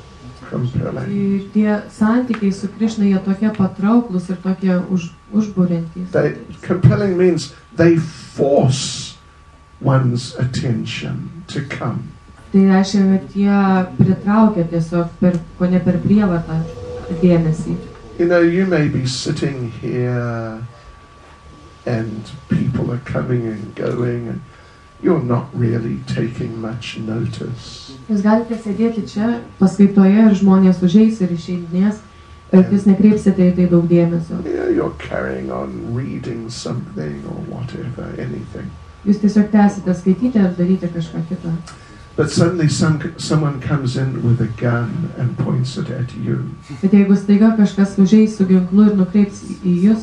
Tie santykiai su Krišna, jie tokie patrauklus ir tokie užburiantys. Compelling means they force one's attention to come. Tai reiškia, kad jie pritraukia tiesiog kone per prievartą dėmesį. You know, you may be sitting here and people are coming and going and you're not really taking much notice. Jūs galite sėdėti čia paskaitoje ir žmonės užeis ir išeidinės, bet jūs nekreipsite į tai daug dėmesio. Yeah, you're carrying on reading something or whatever, anything. Jūs tiesiog tęsite skaityti ar daryti kažką kitą. But suddenly someone comes in with a gun and points it at you. Bet jeigu staiga kažkas užeis su ginklu ir nukreips į jūs,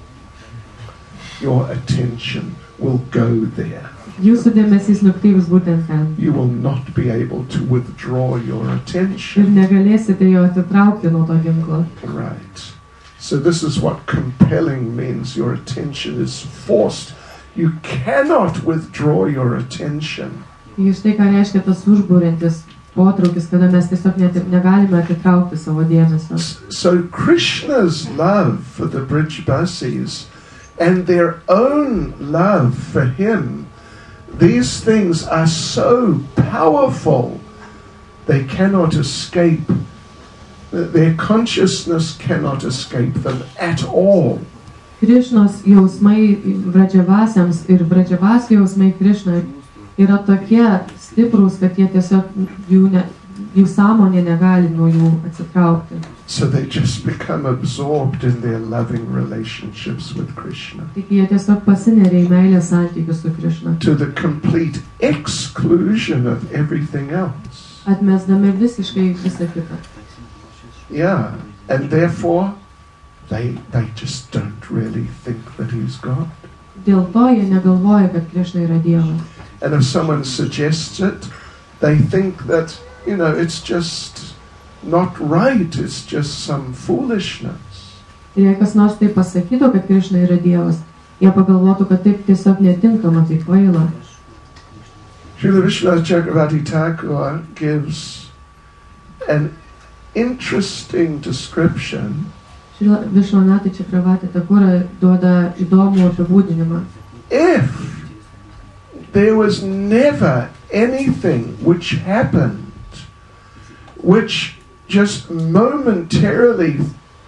your attention will go there. Jūsų dėmesys nukreips būtent ten. You will not be able to withdraw your Ir attention. negalėsite jo atitraukti nuo to ginklo. Right. So this is what compelling means. Your attention is forced. You cannot withdraw your attention. Jūs tai, ką reiškia tas užbūrintis potraukis, kada mes tiesiog negalime atitraukti savo dėmesio. So Krishna's love for the Brijbasis and their own love for him, these things are so powerful, they cannot escape, their consciousness cannot escape them at all. Krišnos jausmai Brijavasiams ir Brijavasių jausmai Krišnai yra tokie stiprūs, kad jie tiesiog jų sąmonė negali nuo jų atsitraukti. So they just become absorbed in their loving relationships with Krishna, Tik jie tiesiog pasineria į meilės santykius su Krišna, to the complete exclusion of everything else. atmesdami visiškai visą kitą. Yeah, and therefore they just don't really think that he's God. Dėl to jie negalvoja, kad Krišna yra Dievas. And if someone suggests it, they think that, you know, it's just not right, it's just some foolishness. Ir jei kas nors tai pasakytų, kad Krišna yra Dievas, jie pagalvotų, kad taip tiesiog netinkama, tai kvaila. Srila Vishwanath Chakravarti Thakur gives an interesting description Srila Vishwanath Chakravarti Thakur duoda įdomų apibūdinimą. if there was never anything which happened which just momentarily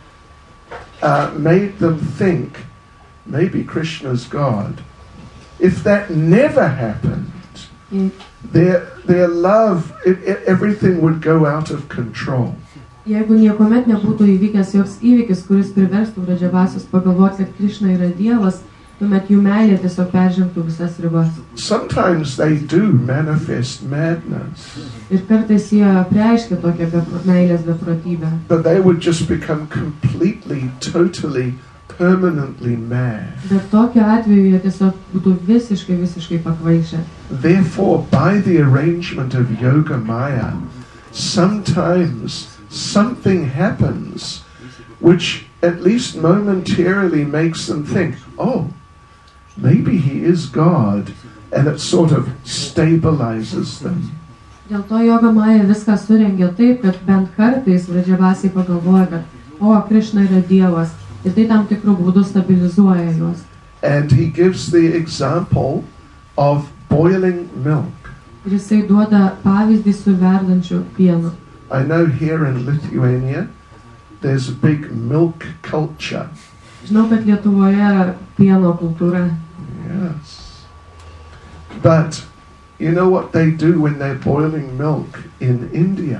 made them think maybe Krishna's God. If that never happened, their love, everything would go out of control. Jeigu niekuomet nebūtų įvykęs joks įvykis, kuris priverstų Brijavasius pagalvoti, kad Krišna yra Dievas, tuomet jų meilė tiesiog peržengtų visas ribas. Sometimes they do manifest madness. Ir kartais jie apreiškia tokią meilės beprotybę. But they would just become completely, totally, permanently mad. Bet tokiu atveju jie tiesiog būtų visiškai pakvaišę. Therefore, by the arrangement of Yoga Maya, sometimes something happens which at least momentarily makes them think, oh, maybe he is God, and it sort of stabilizes them. Dėl to Yoga Maya viską surengia taip, kad bent kartais Brijavasiai pagalvoja, kad Krišna yra Dievas, ir tai tam tikrų būdų stabilizuoja juos. And he gives the example of boiling milk. Ir jisai duoda pavyzdį su verdančiu pienu. I know here in Lithuania there's a big milk culture. Žinau, kad Lietuvoje yra pieno kultūra. Yes. But you know what they do when they're boiling milk in India?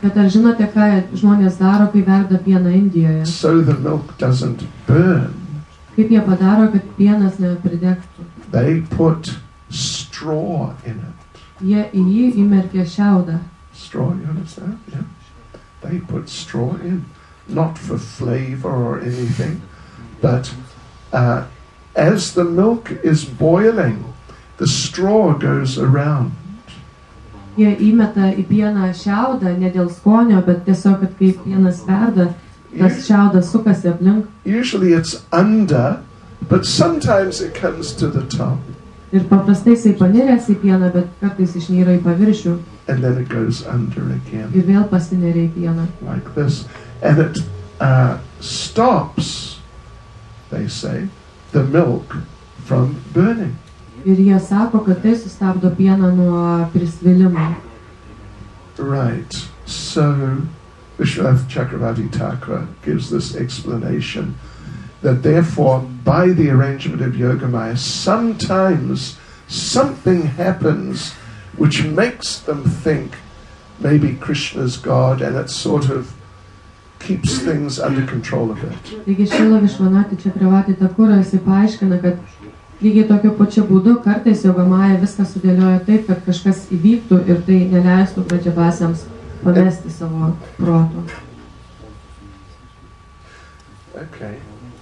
Bet ar žinote, ką žmonės daro, kai verda pieną Indijoje? so the milk doesn't burn? Kaip jie padaro, kad pienas nepridegtų? They put straw in it. Jie į jį įmerkia šiaudą. Straw, you understand? Yeah. They put straw in, not for flavor or anything, but as the milk is boiling, the straw goes around. Jie įmeta į pieną šiaudą, ne dėl skonio, bet tiesiog, kad kai pienas verda, tas šiaudas sukasi aplink. Usually it's under, but sometimes it comes to the top. Ir paprastai jisai paniręs į pieną, bet kartais išnyra į paviršių. And then it goes under again, Ir vėl pasineria į pieną. like this. And it stops, they say, the milk from burning. Ir jie sako, kad tai sustabdo pieną nuo prisvilimo. Right. So Vishwanath Chakravarti Thakur gives this explanation that therefore by the arrangement of Yogamaya sometimes something happens which makes them think maybe Krishna's God, and it sort of keeps things under control a bit. Taigi Šrila Višvanati Chakravarti Thakur jisai paaiškina, kad lygiai tokiu pačiu būdu kartais Yogamaya viską sudėlioja taip, kad kažkas įvyktų ir tai neleistų pradžiabasiams pamesti savo proto. Okay.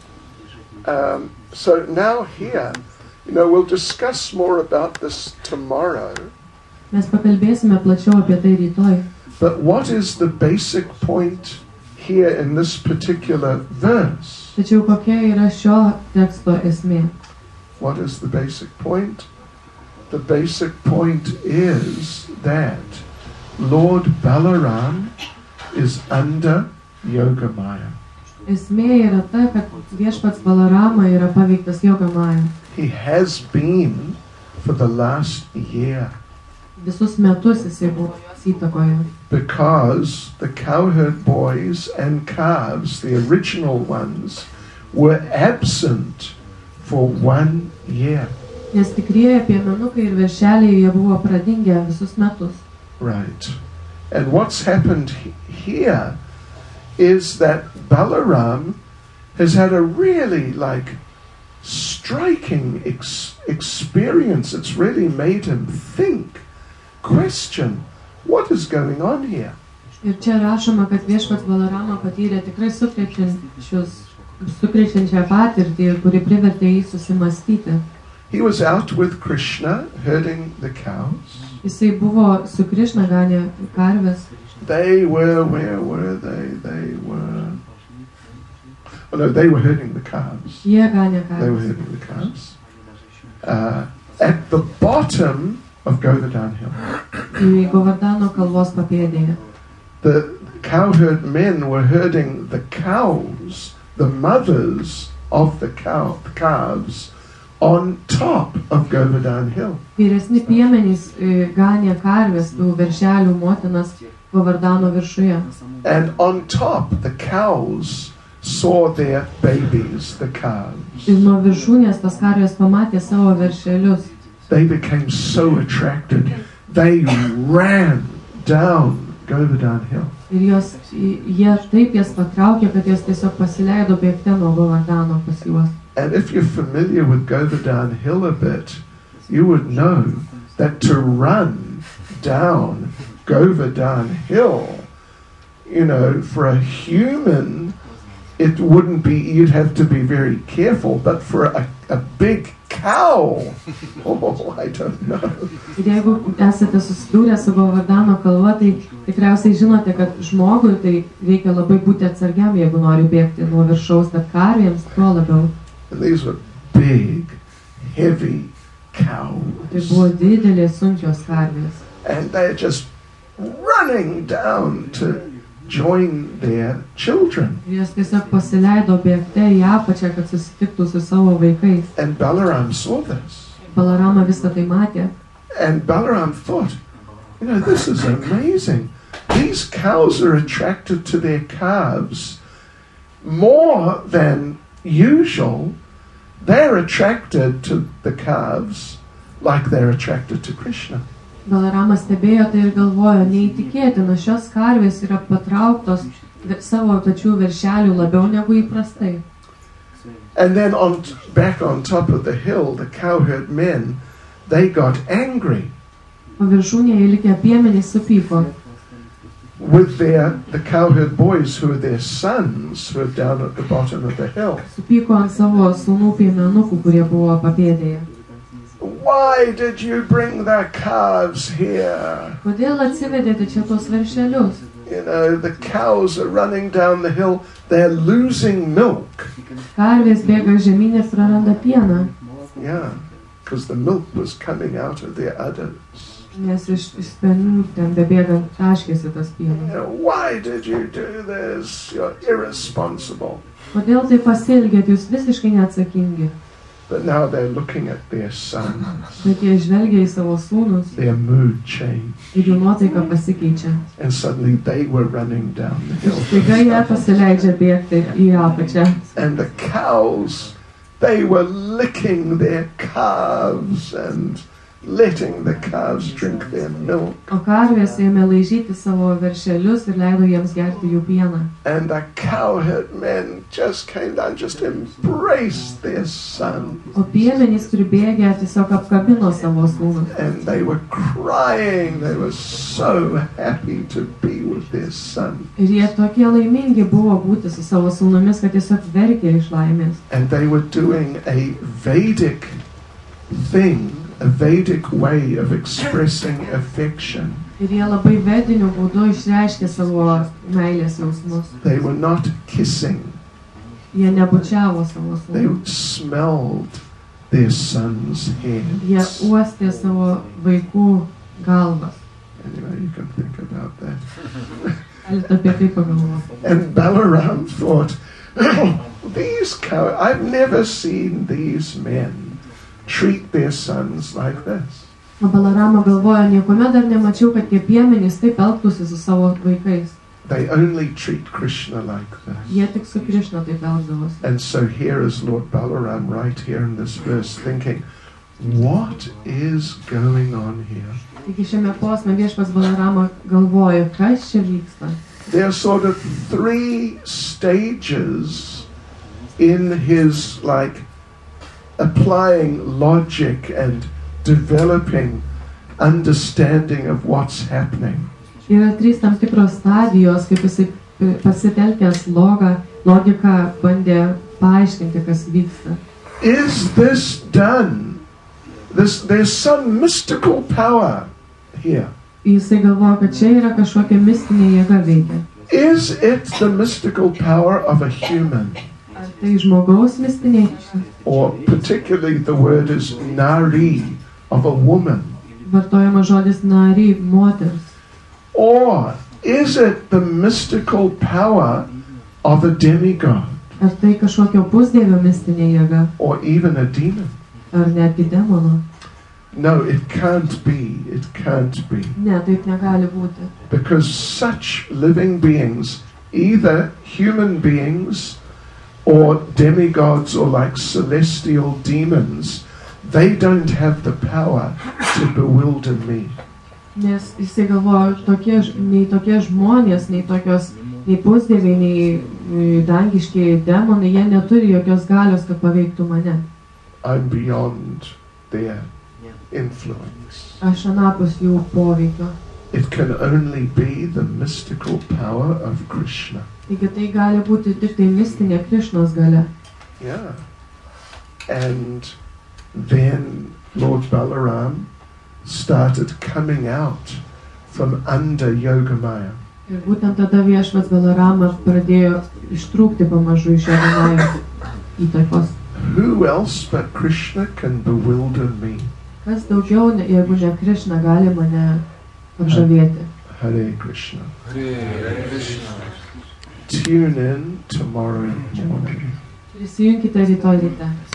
So now here, we'll discuss more about this tomorrow. Mes pakalbėsime plačiau apie tai rytoj. But what is the basic point here in this particular verse? Tačiau kokia yra šio teksto esmė? What is the basic point? The basic point is that Lord Balaram is under Yogamaya. Esmė yra ta, kad viešpats Balarama yra paveiktas Yogamaya. He has been for the last year. Visus metus jisai buvo jos įtakoje. Because the cowherd boys and calves, the original ones, were absent for 1 year. Nes tikrieji piemenukai ir veršeliai jie buvo pradingę visus metus. Right. And what's happened here is that Balaram has had a really striking experience. It's really made him think, question, what is going on here? Ir čia rašoma, kad viešpats Balarama patyrė tikrai sukrečiančią patirtį, kuri privertė jį susimastyti. He was out with Krishna herding the cows. Jisai buvo su Krishna ganė karves. They were, where were they? They were, oh no, they were herding the calves. Jie ganė They were karves. herding the calves. At the bottom of Govardhan Hill. Į Govardhano kalvos papėdėje. The cowherd men were herding the cows, the mothers of the calves, on top of Govardhan Hill. Vyresni piemenys ganė karves, tų veršelių motinas Govardhano viršuje. And on top, the cows saw their babies, the calves. Ir nuo viršūnės tas karvės pamatė savo veršelius. They became so attracted, they ran down Govardhan Hill. Ir jie taip jas patraukė, kad jos tiesiog pasileido bėgte nuo Govardhano pas juos. And if you're familiar with Govardhan Hill a bit, you would know that to run down Govardhan Hill, for a human, it wouldn't be, you'd have to be very careful, but for a big cow, I don't know. Ir jeigu esate susidūrę su Govardhano kalva, tai tikriausiai žinote, kad žmogui tai reikia labai būti atsargiam, jeigu nori bėgti nuo viršaus, bet karvėms tuo labiau. And these were big, heavy cows. Tai buvo didelės sunkios karvės. And they're just running down to join their children. Ir jos tiesiog pasileido bėgte į apačią, kad susitiktų su savo vaikais. And Balaram saw this. Balarama visą tai matė. And Balaram thought, this is amazing. These cows are attracted to their calves more than usual. They're attracted to the calves like they're attracted to Krishna. Balaramas stebėjo tai ir galvojo, neįtikėtina, šios karvės yra patrauktos savo pačių veršelių labiau negu įprastai. And then back on top of the hill, the cowherd men, they got angry O viršūnėje likę piemenys supyko with the cowherd boys who are their sons who are down at the bottom of the hill. Supyko ant savo sūnų piemenukų, kurie buvo papėdėje. Why did you bring the calves here? Kodėl atsivedėte čia tos veršelius? You know, the cows are running down the hill. They're losing milk. Karvės bėga žemyn ir praranda pieną, Yeah, because the milk was coming out of their udders. nes iš spenių ten bebėgant taškėsi tas You pienas. know, why did you do this? You're irresponsible. Kodėl tai pasielgėt, jūs visiškai neatsakingi? But now they're looking at their sons. Bet jie žvelgia į savo sūnus Their mood changed. ir jų nuotaika pasikeičia. And suddenly they were running down the Ir hill. staiga jie pasileidžia bėgti į apačią. And the cows, they were licking their calves and letting the calves drink their milk. O karvės ėmė laižyti savo veršelius ir leido jiems gerti jų pieną. And the cowherd men just came down, just embraced their son. O piemenys pribėgę tiesiog apkabino savo sūnus. And they were crying. They were so happy to be with their son. Ir jie tokie laimingi buvo būti su savo sūnumis, kad tiesiog verkė iš laimės. And they were doing a Vedic thing, a Vedic way of expressing affection. Ir jie labai vediniu būdu išreiškė savo meilės jausmus. They were not kissing. Jie nebučiavo savo They sūnų. smelled their son's Jie heads. uostė savo vaikų galvas. Anyway, you can think about that. Galite apie tai pagalvoti. And Balaram thought, I've never seen these men treat their sons like this. O Balarama galvojo, niekuomet dar nemačiau, kad tie piemenys taip elgtųsi su savo vaikais. They only treat Krishna like this. Jie tik su Krišna taip elgdavosi. And so here is Lord Balaram right here in this verse thinking, what is going on here? Taigi šiame posme viešpats Balarama galvojo, kas čia vyksta. There are sort of three stages in his applying logic and developing understanding of what's happening. Yra trys tam tikros stadijos, kaip jisai pasitelkęs logiką bandė paaiškinti, kas vyksta. Is this done? There's some mystical power here. Jisai galvoja, kad čia yra kažkokia mistinė jėga veikia. Is it the mystical power of a human? Ar tai žmogaus mistinė? Or particularly the word is nari, of a woman. Vartojama žodis nari, moters. Or is it the mystical power of a demigod? Ar tai kažkokio pusdievio mistinė jėga? Or even a demon? Ar netgi demono? No, it can't be. It can't be. Ne, taip negali būti. Because such living beings, either human beings or demigods or like celestial demons, they don't have the power to bewilder me. Nes jisai galvoja, nei tokie žmonės, nei pusdieviai, nei dangiškiai demonai, jie neturi jokios galios, kad paveiktų mane. I'm beyond their influence. Aš anapus jų poveikio. It can only be the mystical power of Krishna. Taigi tai gali būti tik tai mistinė Krišnos galia. Yeah. And then Lord Balaram started coming out from under Yogamaya. Ir būtent tada viešpats Balaramas pradėjo ištrūkti pamažu iš Yogamajos įtakos. Who else but Krishna can bewilder me? Kas daugiau, jeigu ne Krišna, gali mane apžavėti. Hare Krishna. Hare Krishna. Tune in tomorrow morning. Prisijunkite rytoj ryte.